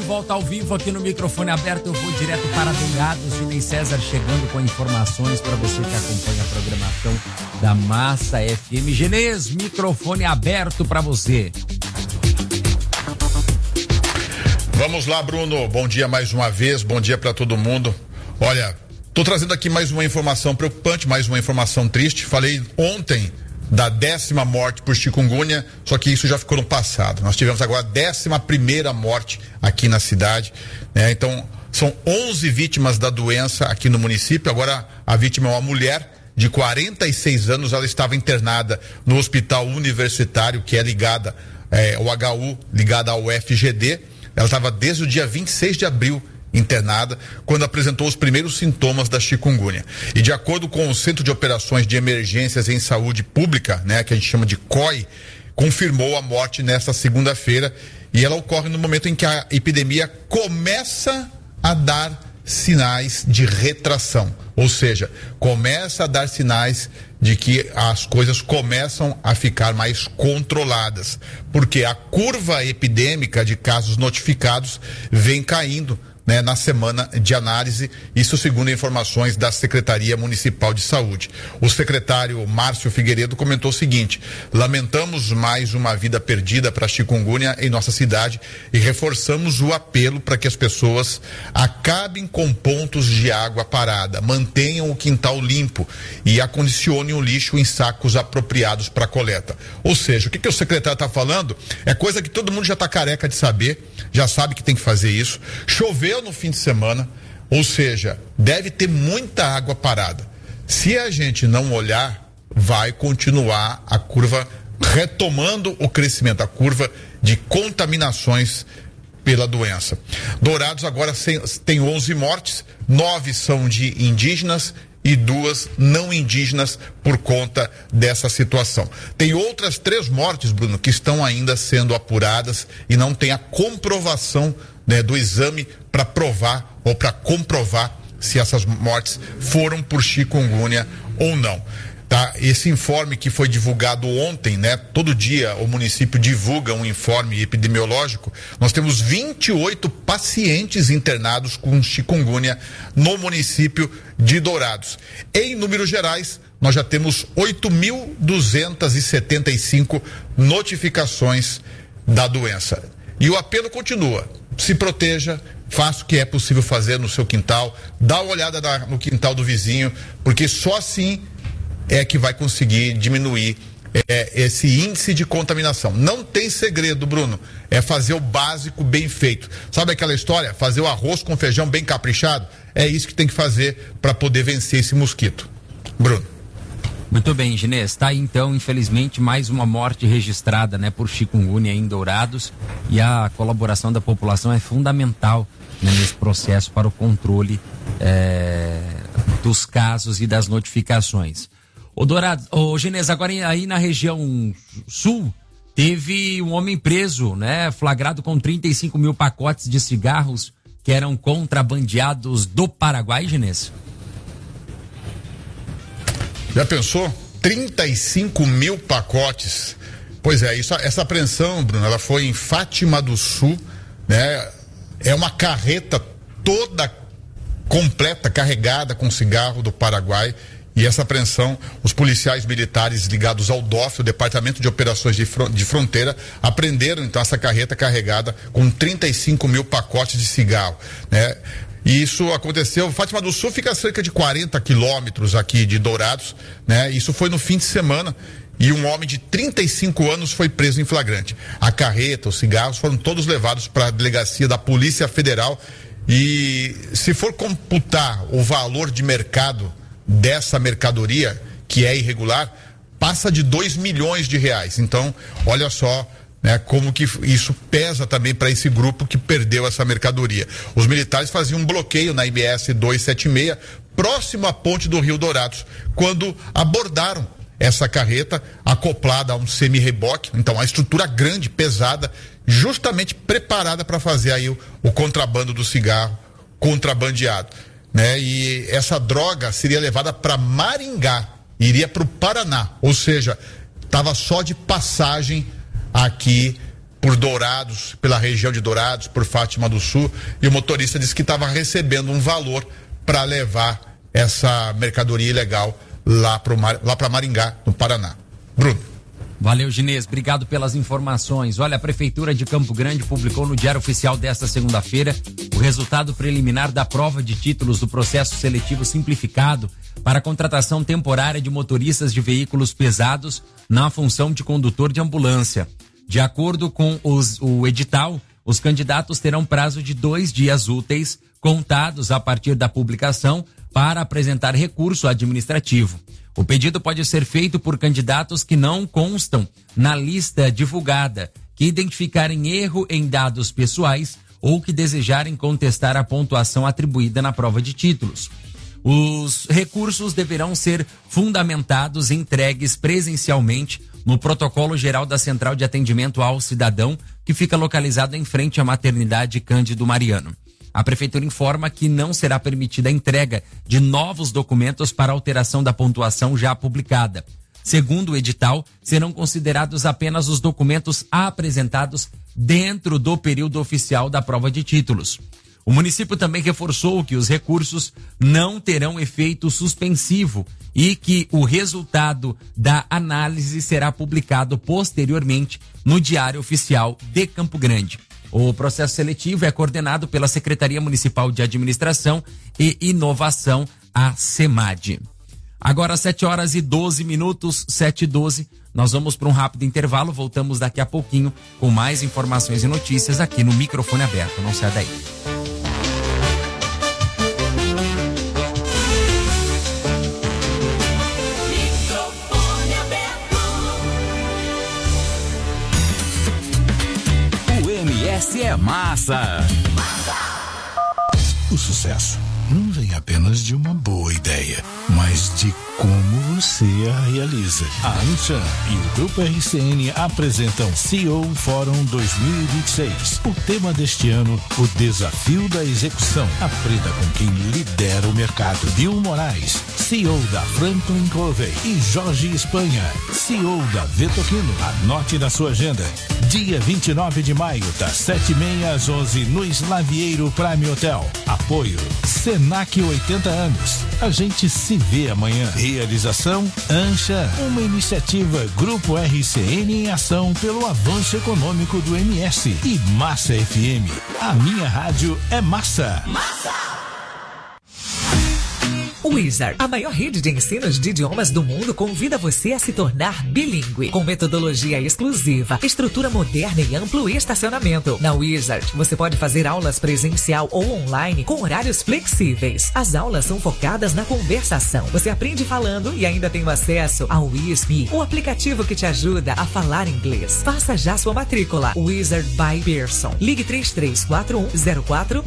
M: volta ao vivo aqui no microfone aberto. Eu vou direto para Dourados. Ginei César chegando com informações para você que acompanha a programação da Massa FM. Genês, microfone aberto para você.
O: Vamos lá, Bruno. Bom dia mais uma vez. Bom dia para todo mundo. Olha, tô trazendo aqui mais uma informação preocupante, mais uma informação triste. Falei ontem da 10ª morte por chikungunya, só que isso já ficou no passado. Nós tivemos agora a 11ª morte aqui na cidade, né? Então, são 11 vítimas da doença aqui no município. Agora, a vítima é uma mulher de 46 anos, ela estava internada no hospital universitário, que é ligada ao HU, ligada ao FGD. Ela estava desde o dia 26 de abril internada, quando apresentou os primeiros sintomas da chikungunya. E de acordo com o Centro de Operações de Emergências em Saúde Pública, né, que a gente chama de COI, confirmou a morte nesta segunda-feira, e ela ocorre no momento em que a epidemia começa a dar sinais de retração, ou seja, começa a dar sinais de que as coisas começam a ficar mais controladas, porque a curva epidêmica de casos notificados vem caindo, né, na semana de análise, isso segundo informações da Secretaria Municipal de Saúde. O secretário Márcio Figueiredo comentou o seguinte: lamentamos mais uma vida perdida para a chikungunya em nossa cidade e reforçamos o apelo para que as pessoas acabem com pontos de água parada, mantenham o quintal limpo e acondicionem o lixo em sacos apropriados para coleta. Ou seja, o que o secretário está falando é coisa que todo mundo já está careca de saber, já sabe que tem que fazer isso. Choveu no fim de semana, ou seja, deve ter muita água parada. Se a gente não olhar, vai continuar a curva retomando o crescimento, a curva de contaminações pela doença. Dourados agora tem 11 mortes, 9 são de indígenas e 2 não indígenas por conta dessa situação. Tem outras 3 mortes, Bruno, que estão ainda sendo apuradas e não tem a comprovação, né, do exame para provar ou para comprovar se essas mortes foram por chikungunya ou não. Tá? Esse informe que foi divulgado ontem, né? Todo dia o município divulga um informe epidemiológico. Nós temos 28 pacientes internados com chikungunya no município de Dourados. Em números gerais, nós já temos 8.275 notificações da doença. E o apelo continua: se proteja, faça o que é possível fazer no seu quintal, dá uma olhada no quintal do vizinho, porque só assim é que vai conseguir diminuir esse índice de contaminação. Não tem segredo, Bruno, é fazer o básico bem feito. Sabe aquela história? Fazer o arroz com feijão bem caprichado? É isso que tem que fazer para poder vencer esse mosquito. Bruno.
M: Muito bem, Ginês. Tá aí então, infelizmente, mais uma morte registrada, né, por chikungunya em Dourados, e a colaboração da população é fundamental, né, nesse processo para o controle dos casos e das notificações. Ginês, agora aí na região sul, teve um homem preso, né, flagrado com 35 mil pacotes de cigarros que eram contrabandeados do Paraguai, Ginês.
O: Já pensou? 35 mil pacotes. Pois é, essa apreensão, Bruno, ela foi em Fátima do Sul, né? É uma carreta toda completa, carregada com cigarro do Paraguai. E essa apreensão, os policiais militares ligados ao DOF, o Departamento de Operações de Fronteira, apreenderam então essa carreta carregada com 35 mil pacotes de cigarro, né? E isso aconteceu, Fátima do Sul fica a cerca de 40 quilômetros aqui de Dourados, né? Isso foi no fim de semana e um homem de 35 anos foi preso em flagrante. A carreta, os cigarros foram todos levados para a delegacia da Polícia Federal e se for computar o valor de mercado dessa mercadoria, que é irregular, passa de 2 milhões de reais. Então, olha só, né, como que isso pesa também para esse grupo que perdeu essa mercadoria. Os militares faziam um bloqueio na IBS 276, próximo à ponte do Rio Dourados, quando abordaram essa carreta acoplada a um semi-reboque, então a estrutura grande, pesada, justamente preparada para fazer aí o contrabando do cigarro contrabandeado, né? E essa droga seria levada para Maringá, iria para o Paraná, ou seja, estava só de passagem aqui por Dourados, pela região de Dourados, por Fátima do Sul, e o motorista disse que estava recebendo um valor para levar essa mercadoria ilegal lá para Maringá, no Paraná. Bruno.
M: Valeu, Ginês. Obrigado pelas informações. Olha, a Prefeitura de Campo Grande publicou no Diário Oficial desta segunda-feira o resultado preliminar da prova de títulos do processo seletivo simplificado para a contratação temporária de motoristas de veículos pesados na função de condutor de ambulância. De acordo com o edital, os candidatos terão prazo de 2 dias úteis, contados a partir da publicação, para apresentar recurso administrativo. O pedido pode ser feito por candidatos que não constam na lista divulgada, que identificarem erro em dados pessoais ou que desejarem contestar a pontuação atribuída na prova de títulos. Os recursos deverão ser fundamentados e entregues presencialmente no Protocolo Geral da Central de Atendimento ao Cidadão, que fica localizado em frente à Maternidade Cândido Mariano. A Prefeitura informa que não será permitida a entrega de novos documentos para alteração da pontuação já publicada. Segundo o edital, serão considerados apenas os documentos apresentados dentro do período oficial da prova de títulos. O município também reforçou que os recursos não terão efeito suspensivo e que o resultado da análise será publicado posteriormente no Diário Oficial de Campo Grande. O processo seletivo é coordenado pela Secretaria Municipal de Administração e Inovação, a SEMAD. Agora 7h12, 7h12. Nós vamos para um rápido intervalo. Voltamos daqui a pouquinho com mais informações e notícias aqui no Microfone Aberto. Não sai daí.
N: MS é massa.
A: O sucesso não vem apenas de uma boa ideia, mas de como você a realiza. A Anshan e o Grupo RCN apresentam CEO Fórum 2026. O tema deste ano, o desafio da execução. Aprenda com quem lidera o mercado. Bill Moraes, CEO da Franklin Covey, e Jorge Espanha, CEO da Vetoquino. Anote na sua agenda. Dia 29 de maio, das 7h30 às 11h, no Slavieiro Prime Hotel. Apoio Senac 80 anos. A gente se vê amanhã. Realização Anshan, uma iniciativa Grupo RCN em ação pelo avanço econômico do MS. E Massa FM. A minha rádio é massa. Massa!
D: Wizard, a maior rede de ensinos de idiomas do mundo, convida você a se tornar bilíngue, com metodologia exclusiva, estrutura moderna e amplo estacionamento. Na Wizard, você pode fazer aulas presencial ou online com horários flexíveis. As aulas são focadas na conversação. Você aprende falando e ainda tem acesso ao WISP, o aplicativo que te ajuda a falar inglês. Faça já sua matrícula. Wizard by Pearson. Ligue 33410494.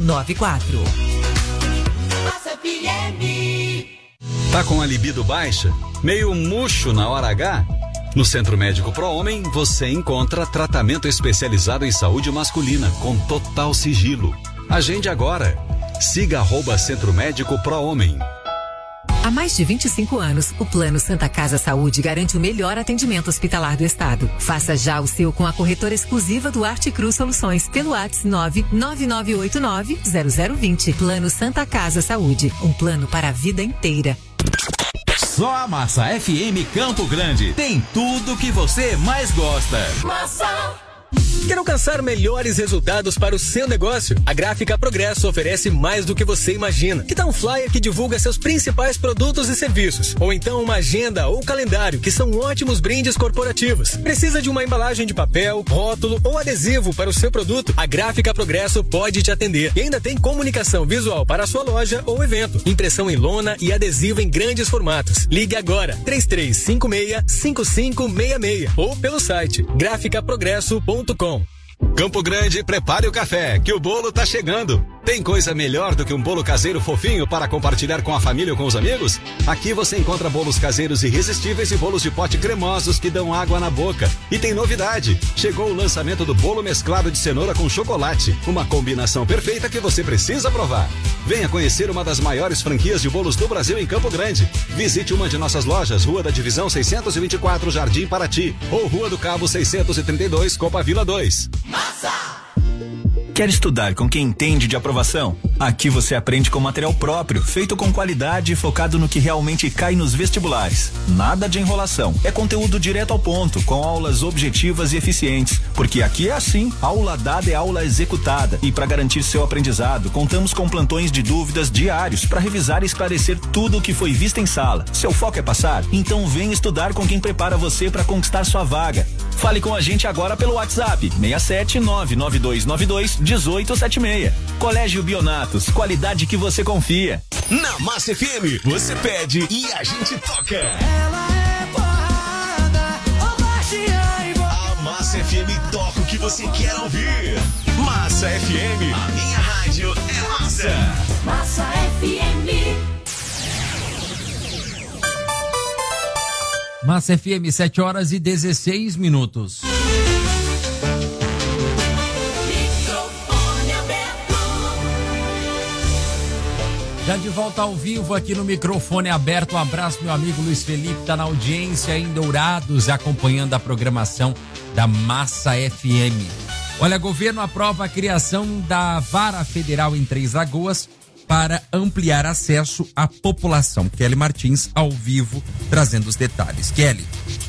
F: Tá com a libido baixa? Meio murcho na hora H? No Centro Médico Pro Homem, você encontra tratamento especializado em saúde masculina, com total sigilo. Agende agora. Siga @Centro Médico Pro Homem.
D: Há mais de 25 anos, o Plano Santa Casa Saúde garante o melhor atendimento hospitalar do estado. Faça já o seu com a corretora exclusiva do Arte Cruz Soluções pelo WhatsApp 99989-0020. Plano Santa Casa Saúde, um plano para a vida inteira.
N: Só a Massa FM Campo Grande tem tudo que você mais gosta.
K: Massa! Quer alcançar melhores resultados para o seu negócio? A Gráfica Progresso oferece mais do que você imagina. Que tal um flyer que divulga seus principais produtos e serviços? Ou então uma agenda ou calendário, que são ótimos brindes corporativos. Precisa de uma embalagem de papel, rótulo ou adesivo para o seu produto? A Gráfica Progresso pode te atender. E ainda tem comunicação visual para a sua loja ou evento. Impressão em lona e adesivo em grandes formatos. Ligue agora, 3356-5566 ou pelo site graficaprogresso.com.
F: Campo Grande, prepare o café, que o bolo tá chegando. Tem coisa melhor do que um bolo caseiro fofinho para compartilhar com a família ou com os amigos? Aqui você encontra bolos caseiros irresistíveis e bolos de pote cremosos que dão água na boca. E tem novidade, chegou o lançamento do bolo mesclado de cenoura com chocolate, uma combinação perfeita que você precisa provar. Venha conhecer uma das maiores franquias de bolos do Brasil em Campo Grande. Visite uma de nossas lojas, Rua da Divisão 624, Jardim Paraty, ou Rua do Cabo 632, Copa Vila 2.
G: Quer estudar com quem entende de aprovação? Aqui você aprende com material próprio, feito com qualidade e focado no que realmente cai nos vestibulares. Nada de enrolação. É conteúdo direto ao ponto, com aulas objetivas e eficientes. Porque aqui é assim, aula dada é aula executada. E para garantir seu aprendizado, contamos com plantões de dúvidas diários para revisar e esclarecer tudo o que foi visto em sala. Seu foco é passar? Então vem estudar com quem prepara você para conquistar sua vaga. Fale com a gente agora pelo WhatsApp 67992921876. Colégio Bionatos, qualidade que você confia.
I: Na Massa FM, você pede e a gente toca.
H: Ela é porrada,
I: a Massa FM toca o que você quer ouvir. Massa FM, a minha rádio é massa.
H: Massa FM.
M: Massa FM, 7h16. Já de volta ao vivo aqui no microfone aberto. Um abraço, meu amigo Luiz Felipe, tá na audiência em Dourados, acompanhando a programação da Massa FM. Olha, governo aprova a criação da Vara Federal em Três Lagoas para ampliar acesso à população. Kelly Martins, ao vivo, trazendo os detalhes. Kelly.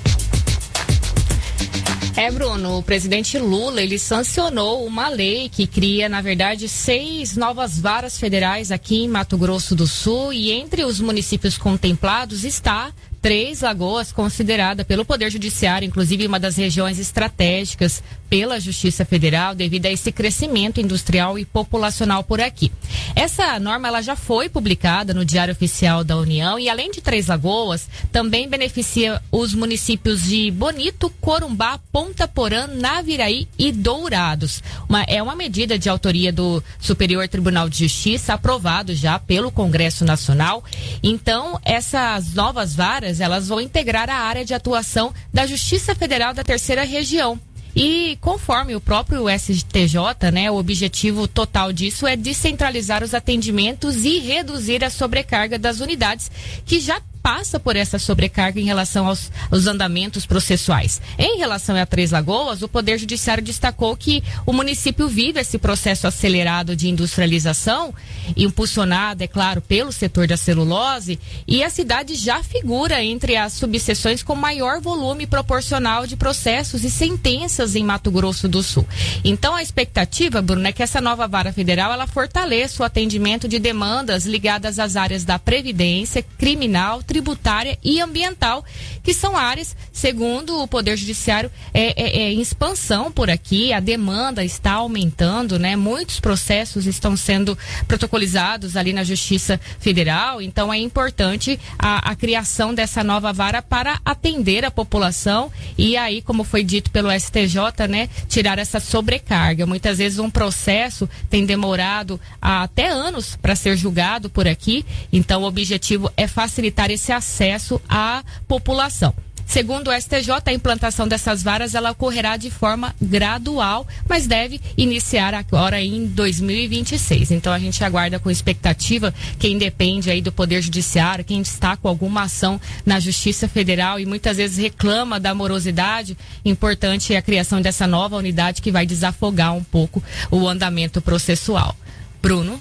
P: Bruno, o presidente Lula, ele sancionou uma lei que cria, na verdade, 6 novas varas federais aqui em Mato Grosso do Sul, e entre os municípios contemplados está Três Lagoas, considerada pelo Poder Judiciário, inclusive uma das regiões estratégicas pela Justiça Federal, devido a esse crescimento industrial e populacional por aqui. Essa norma ela já foi publicada no Diário Oficial da União e, além de Três Lagoas, também beneficia os municípios de Bonito, Corumbá, Ponta Porã, Naviraí e Dourados. É uma medida de autoria do Superior Tribunal de Justiça, aprovado já pelo Congresso Nacional. Então, essas novas varas, elas vão integrar a área de atuação da Justiça Federal da Terceira Região. E conforme o próprio STJ, né, o objetivo total disso é descentralizar os atendimentos e reduzir a sobrecarga das unidades que já passa por essa sobrecarga em relação aos andamentos processuais. Em relação a Três Lagoas, o Poder Judiciário destacou que o município vive esse processo acelerado de industrialização, impulsionado, é claro, pelo setor da celulose, e a cidade já figura entre as subseções com maior volume proporcional de processos e sentenças em Mato Grosso do Sul. Então, a expectativa, Bruno, é que essa nova vara federal ela fortaleça o atendimento de demandas ligadas às áreas da previdência, criminal, tributária e ambiental, que são áreas, segundo o Poder Judiciário, em expansão por aqui. A demanda está aumentando, né? Muitos processos estão sendo protocolizados ali na Justiça Federal, então é importante a criação dessa nova vara para atender a população e aí, como foi dito pelo STJ, né, tirar essa sobrecarga. Muitas vezes um processo tem demorado até anos para ser julgado por aqui, então o objetivo é facilitar esse acesso à população. Segundo o STJ, a implantação dessas varas ela ocorrerá de forma gradual, mas deve iniciar agora em 2026. Então a gente aguarda com expectativa quem depende aí do Poder Judiciário, quem está com alguma ação na Justiça Federal e muitas vezes reclama da morosidade. Importante é a criação dessa nova unidade que vai desafogar um pouco o andamento processual. Bruno?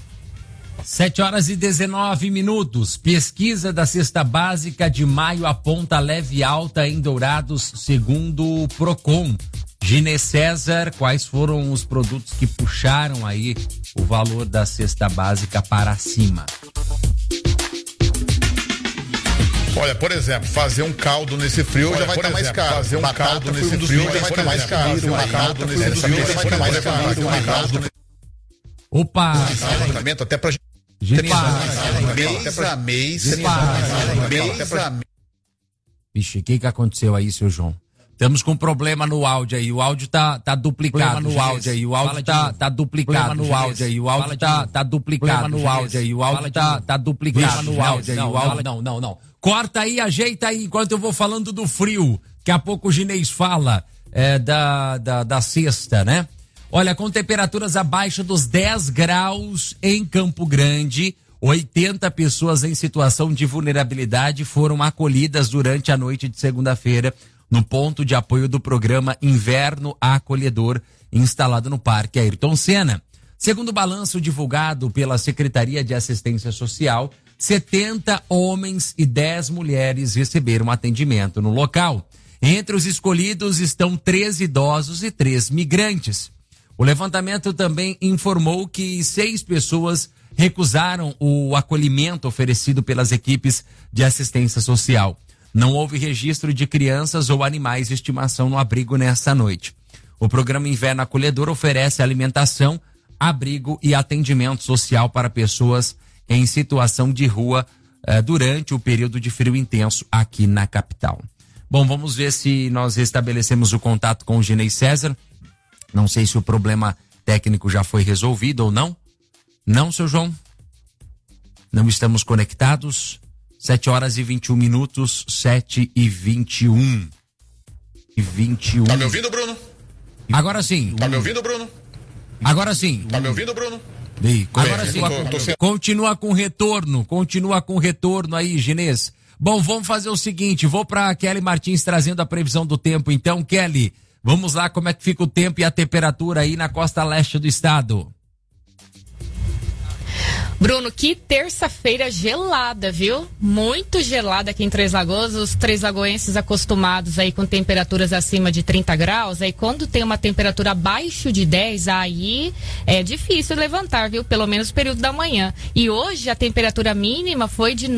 M: 7h19. Pesquisa da cesta básica de maio aponta leve alta em Dourados, segundo o Procon. Gine César, quais foram os produtos que puxaram aí o valor da cesta básica para cima?
O: Olha, por exemplo, fazer um caldo nesse frio já vai estar mais caro. Fazer um caldo nesse frio já vai estar mais caro. Um caldo nesse frio já vai estar mais caro.
M: Opa!
O: Até pra mês a mês.
M: Vixe, o que aconteceu aí, seu João? Estamos com problema no áudio aí. O áudio tá duplicado no áudio aí. O áudio tá duplicado no áudio aí. O áudio tá duplicado no áudio aí. O áudio tá duplicado no áudio aí. Não. Corta aí, ajeita aí enquanto eu vou falando do frio. Daqui a pouco o Ginês fala da sexta, né? Olha, com temperaturas abaixo dos 10 graus em Campo Grande, 80 pessoas em situação de vulnerabilidade foram acolhidas durante a noite de segunda-feira no ponto de apoio do programa Inverno Acolhedor, instalado no Parque Ayrton Senna. Segundo o balanço divulgado pela Secretaria de Assistência Social, 70 homens e 10 mulheres receberam atendimento no local. Entre os escolhidos estão 13 idosos e 3 migrantes. O levantamento também informou que 6 pessoas recusaram o acolhimento oferecido pelas equipes de assistência social. Não houve registro de crianças ou animais de estimação no abrigo nesta noite. O programa Inverno Acolhedor oferece alimentação, abrigo e atendimento social para pessoas em situação de rua durante o período de frio intenso aqui na capital. Bom, vamos ver se nós restabelecemos o contato com o Ginês César. Não sei se o problema técnico já foi resolvido ou não. Não, seu João? Não estamos conectados? 7h21, 7h21.
O: Tá me ouvindo, Bruno?
M: Agora sim.
O: Tá me ouvindo, Bruno?
M: Agora sim.
O: Tá me ouvindo, Bruno?
M: Agora sim. Continua com retorno aí, Ginês. Bom, vamos fazer o seguinte, vou para Kelly Martins trazendo a previsão do tempo. Então, Kelly, vamos lá, como é que fica o tempo e a temperatura aí na costa leste do estado?
P: Bruno, que terça-feira gelada, viu? Muito gelada aqui em Três Lagoas. Os três-lagoenses acostumados aí com temperaturas acima de 30 graus. Aí quando tem uma temperatura abaixo de 10, aí é difícil levantar, viu? Pelo menos no período da manhã. E hoje a temperatura mínima foi de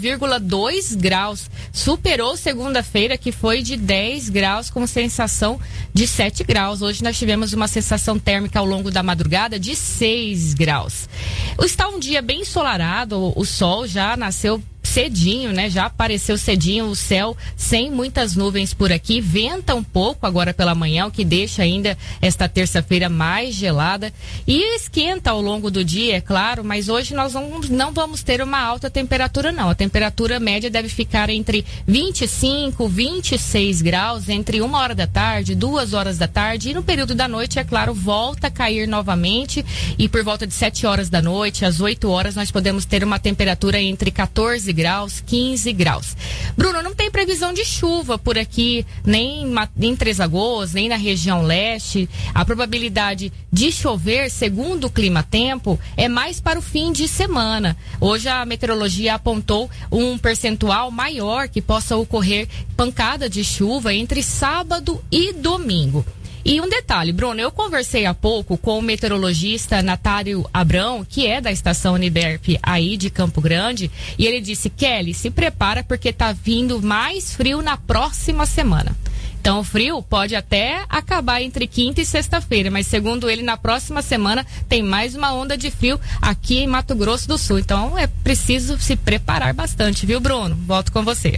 P: 9,2 graus. Superou segunda-feira, que foi de 10 graus com sensação de 7 graus. Hoje nós tivemos uma sensação térmica ao longo da madrugada de 6 graus. Está um dia bem ensolarado, o sol já nasceu cedinho, né? Já apareceu cedinho o céu sem muitas nuvens por aqui, venta um pouco agora pela manhã, o que deixa ainda esta terça-feira mais gelada e esquenta ao longo do dia, é claro, mas hoje nós não vamos ter uma alta temperatura não, a temperatura média deve ficar entre 25, 26 graus entre 1h da tarde, 2h da tarde e no período da noite, é claro, volta a cair novamente e por volta de 7 horas da noite, às 8 horas nós podemos ter uma temperatura entre 14 graus, 15 graus. Bruno, não tem previsão de chuva por aqui, nem em Três Lagoas, nem na região leste. A probabilidade de chover, segundo o Climatempo, é mais para o fim de semana. Hoje a meteorologia apontou um percentual maior que possa ocorrer pancada de chuva entre sábado e domingo. E um detalhe, Bruno, eu conversei há pouco com o meteorologista Natário Abrão, que é da estação Uniberp aí de Campo Grande, e ele disse, Kelly, se prepara porque tá vindo mais frio na próxima semana. Então o frio pode até acabar entre quinta e sexta-feira, mas segundo ele, na próxima semana tem mais uma onda de frio aqui em Mato Grosso do Sul. Então é preciso se preparar bastante, viu, Bruno? Volto com você.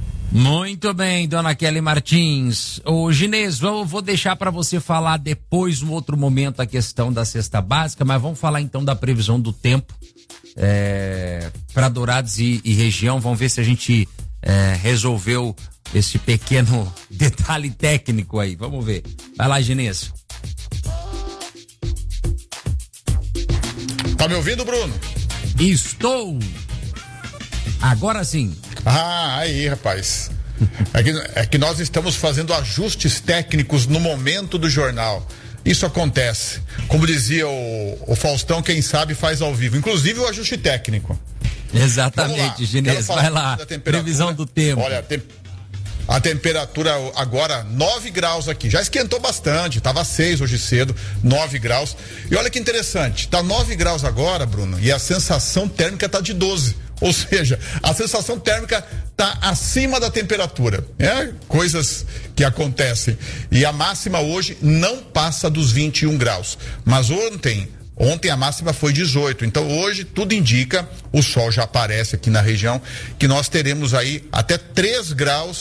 M: Muito bem, dona Kelly Martins. Ô Ginês, vou deixar para você falar depois, um outro momento, a questão da cesta básica, mas vamos falar então da previsão do tempo para Dourados e região. Vamos ver se a gente resolveu esse pequeno detalhe técnico aí. Vamos ver. Vai lá, Ginês.
O: Tá me ouvindo, Bruno?
M: Estou. Agora sim.
O: Ah, aí, rapaz. É que nós estamos fazendo ajustes técnicos no momento do jornal. Isso acontece. Como dizia o Faustão, quem sabe faz ao vivo. Inclusive o ajuste técnico.
M: Exatamente, Ginês. Vai lá. Previsão do tempo.
O: Olha, a temperatura agora 9 graus aqui. Já esquentou bastante. Tava 6 hoje cedo, 9 graus. E olha que interessante. Tá 9 graus agora, Bruno, e a sensação térmica tá de 12. Ou seja, a sensação térmica está acima da temperatura. Coisas que acontecem. E a máxima hoje não passa dos 21 graus. Mas ontem a máxima foi 18. Então hoje tudo indica, o sol já aparece aqui na região, que nós teremos aí até 3 graus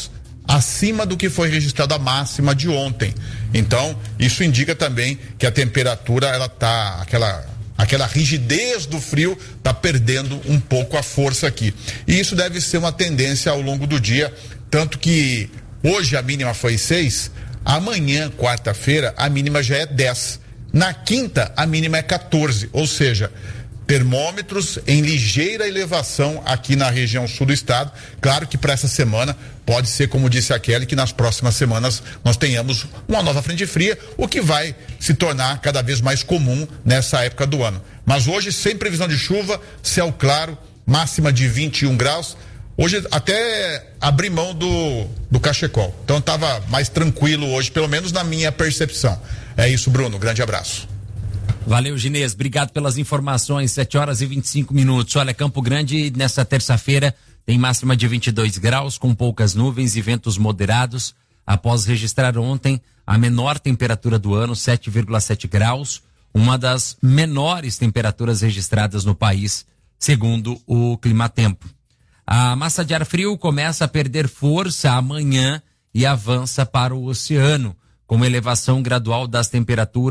O: acima do que foi registrado a máxima de ontem. Então, isso indica também que a temperatura, ela tá, aquela rigidez do frio está perdendo um pouco a força aqui. E isso deve ser uma tendência ao longo do dia, tanto que hoje a mínima foi 6, amanhã, quarta-feira, a mínima já é 10. Na quinta, a mínima é 14, ou seja, termômetros em ligeira elevação aqui na região sul do estado. Claro que para essa semana pode ser, como disse a Kelly, que nas próximas semanas nós tenhamos uma nova frente fria, o que vai se tornar cada vez mais comum nessa época do ano. Mas hoje, sem previsão de chuva, céu claro, máxima de 21 graus. Hoje até abri mão do cachecol. Então estava mais tranquilo hoje, pelo menos na minha percepção. É isso, Bruno. Grande abraço.
M: Valeu, Ginês. Obrigado pelas informações. 7h25. Olha, Campo Grande, nessa terça-feira, tem máxima de 22 graus, com poucas nuvens e ventos moderados. Após registrar ontem a menor temperatura do ano, 7,7 graus, uma das menores temperaturas registradas no país, segundo o Climatempo. A massa de ar frio começa a perder força amanhã e avança para o oceano, com elevação gradual das temperaturas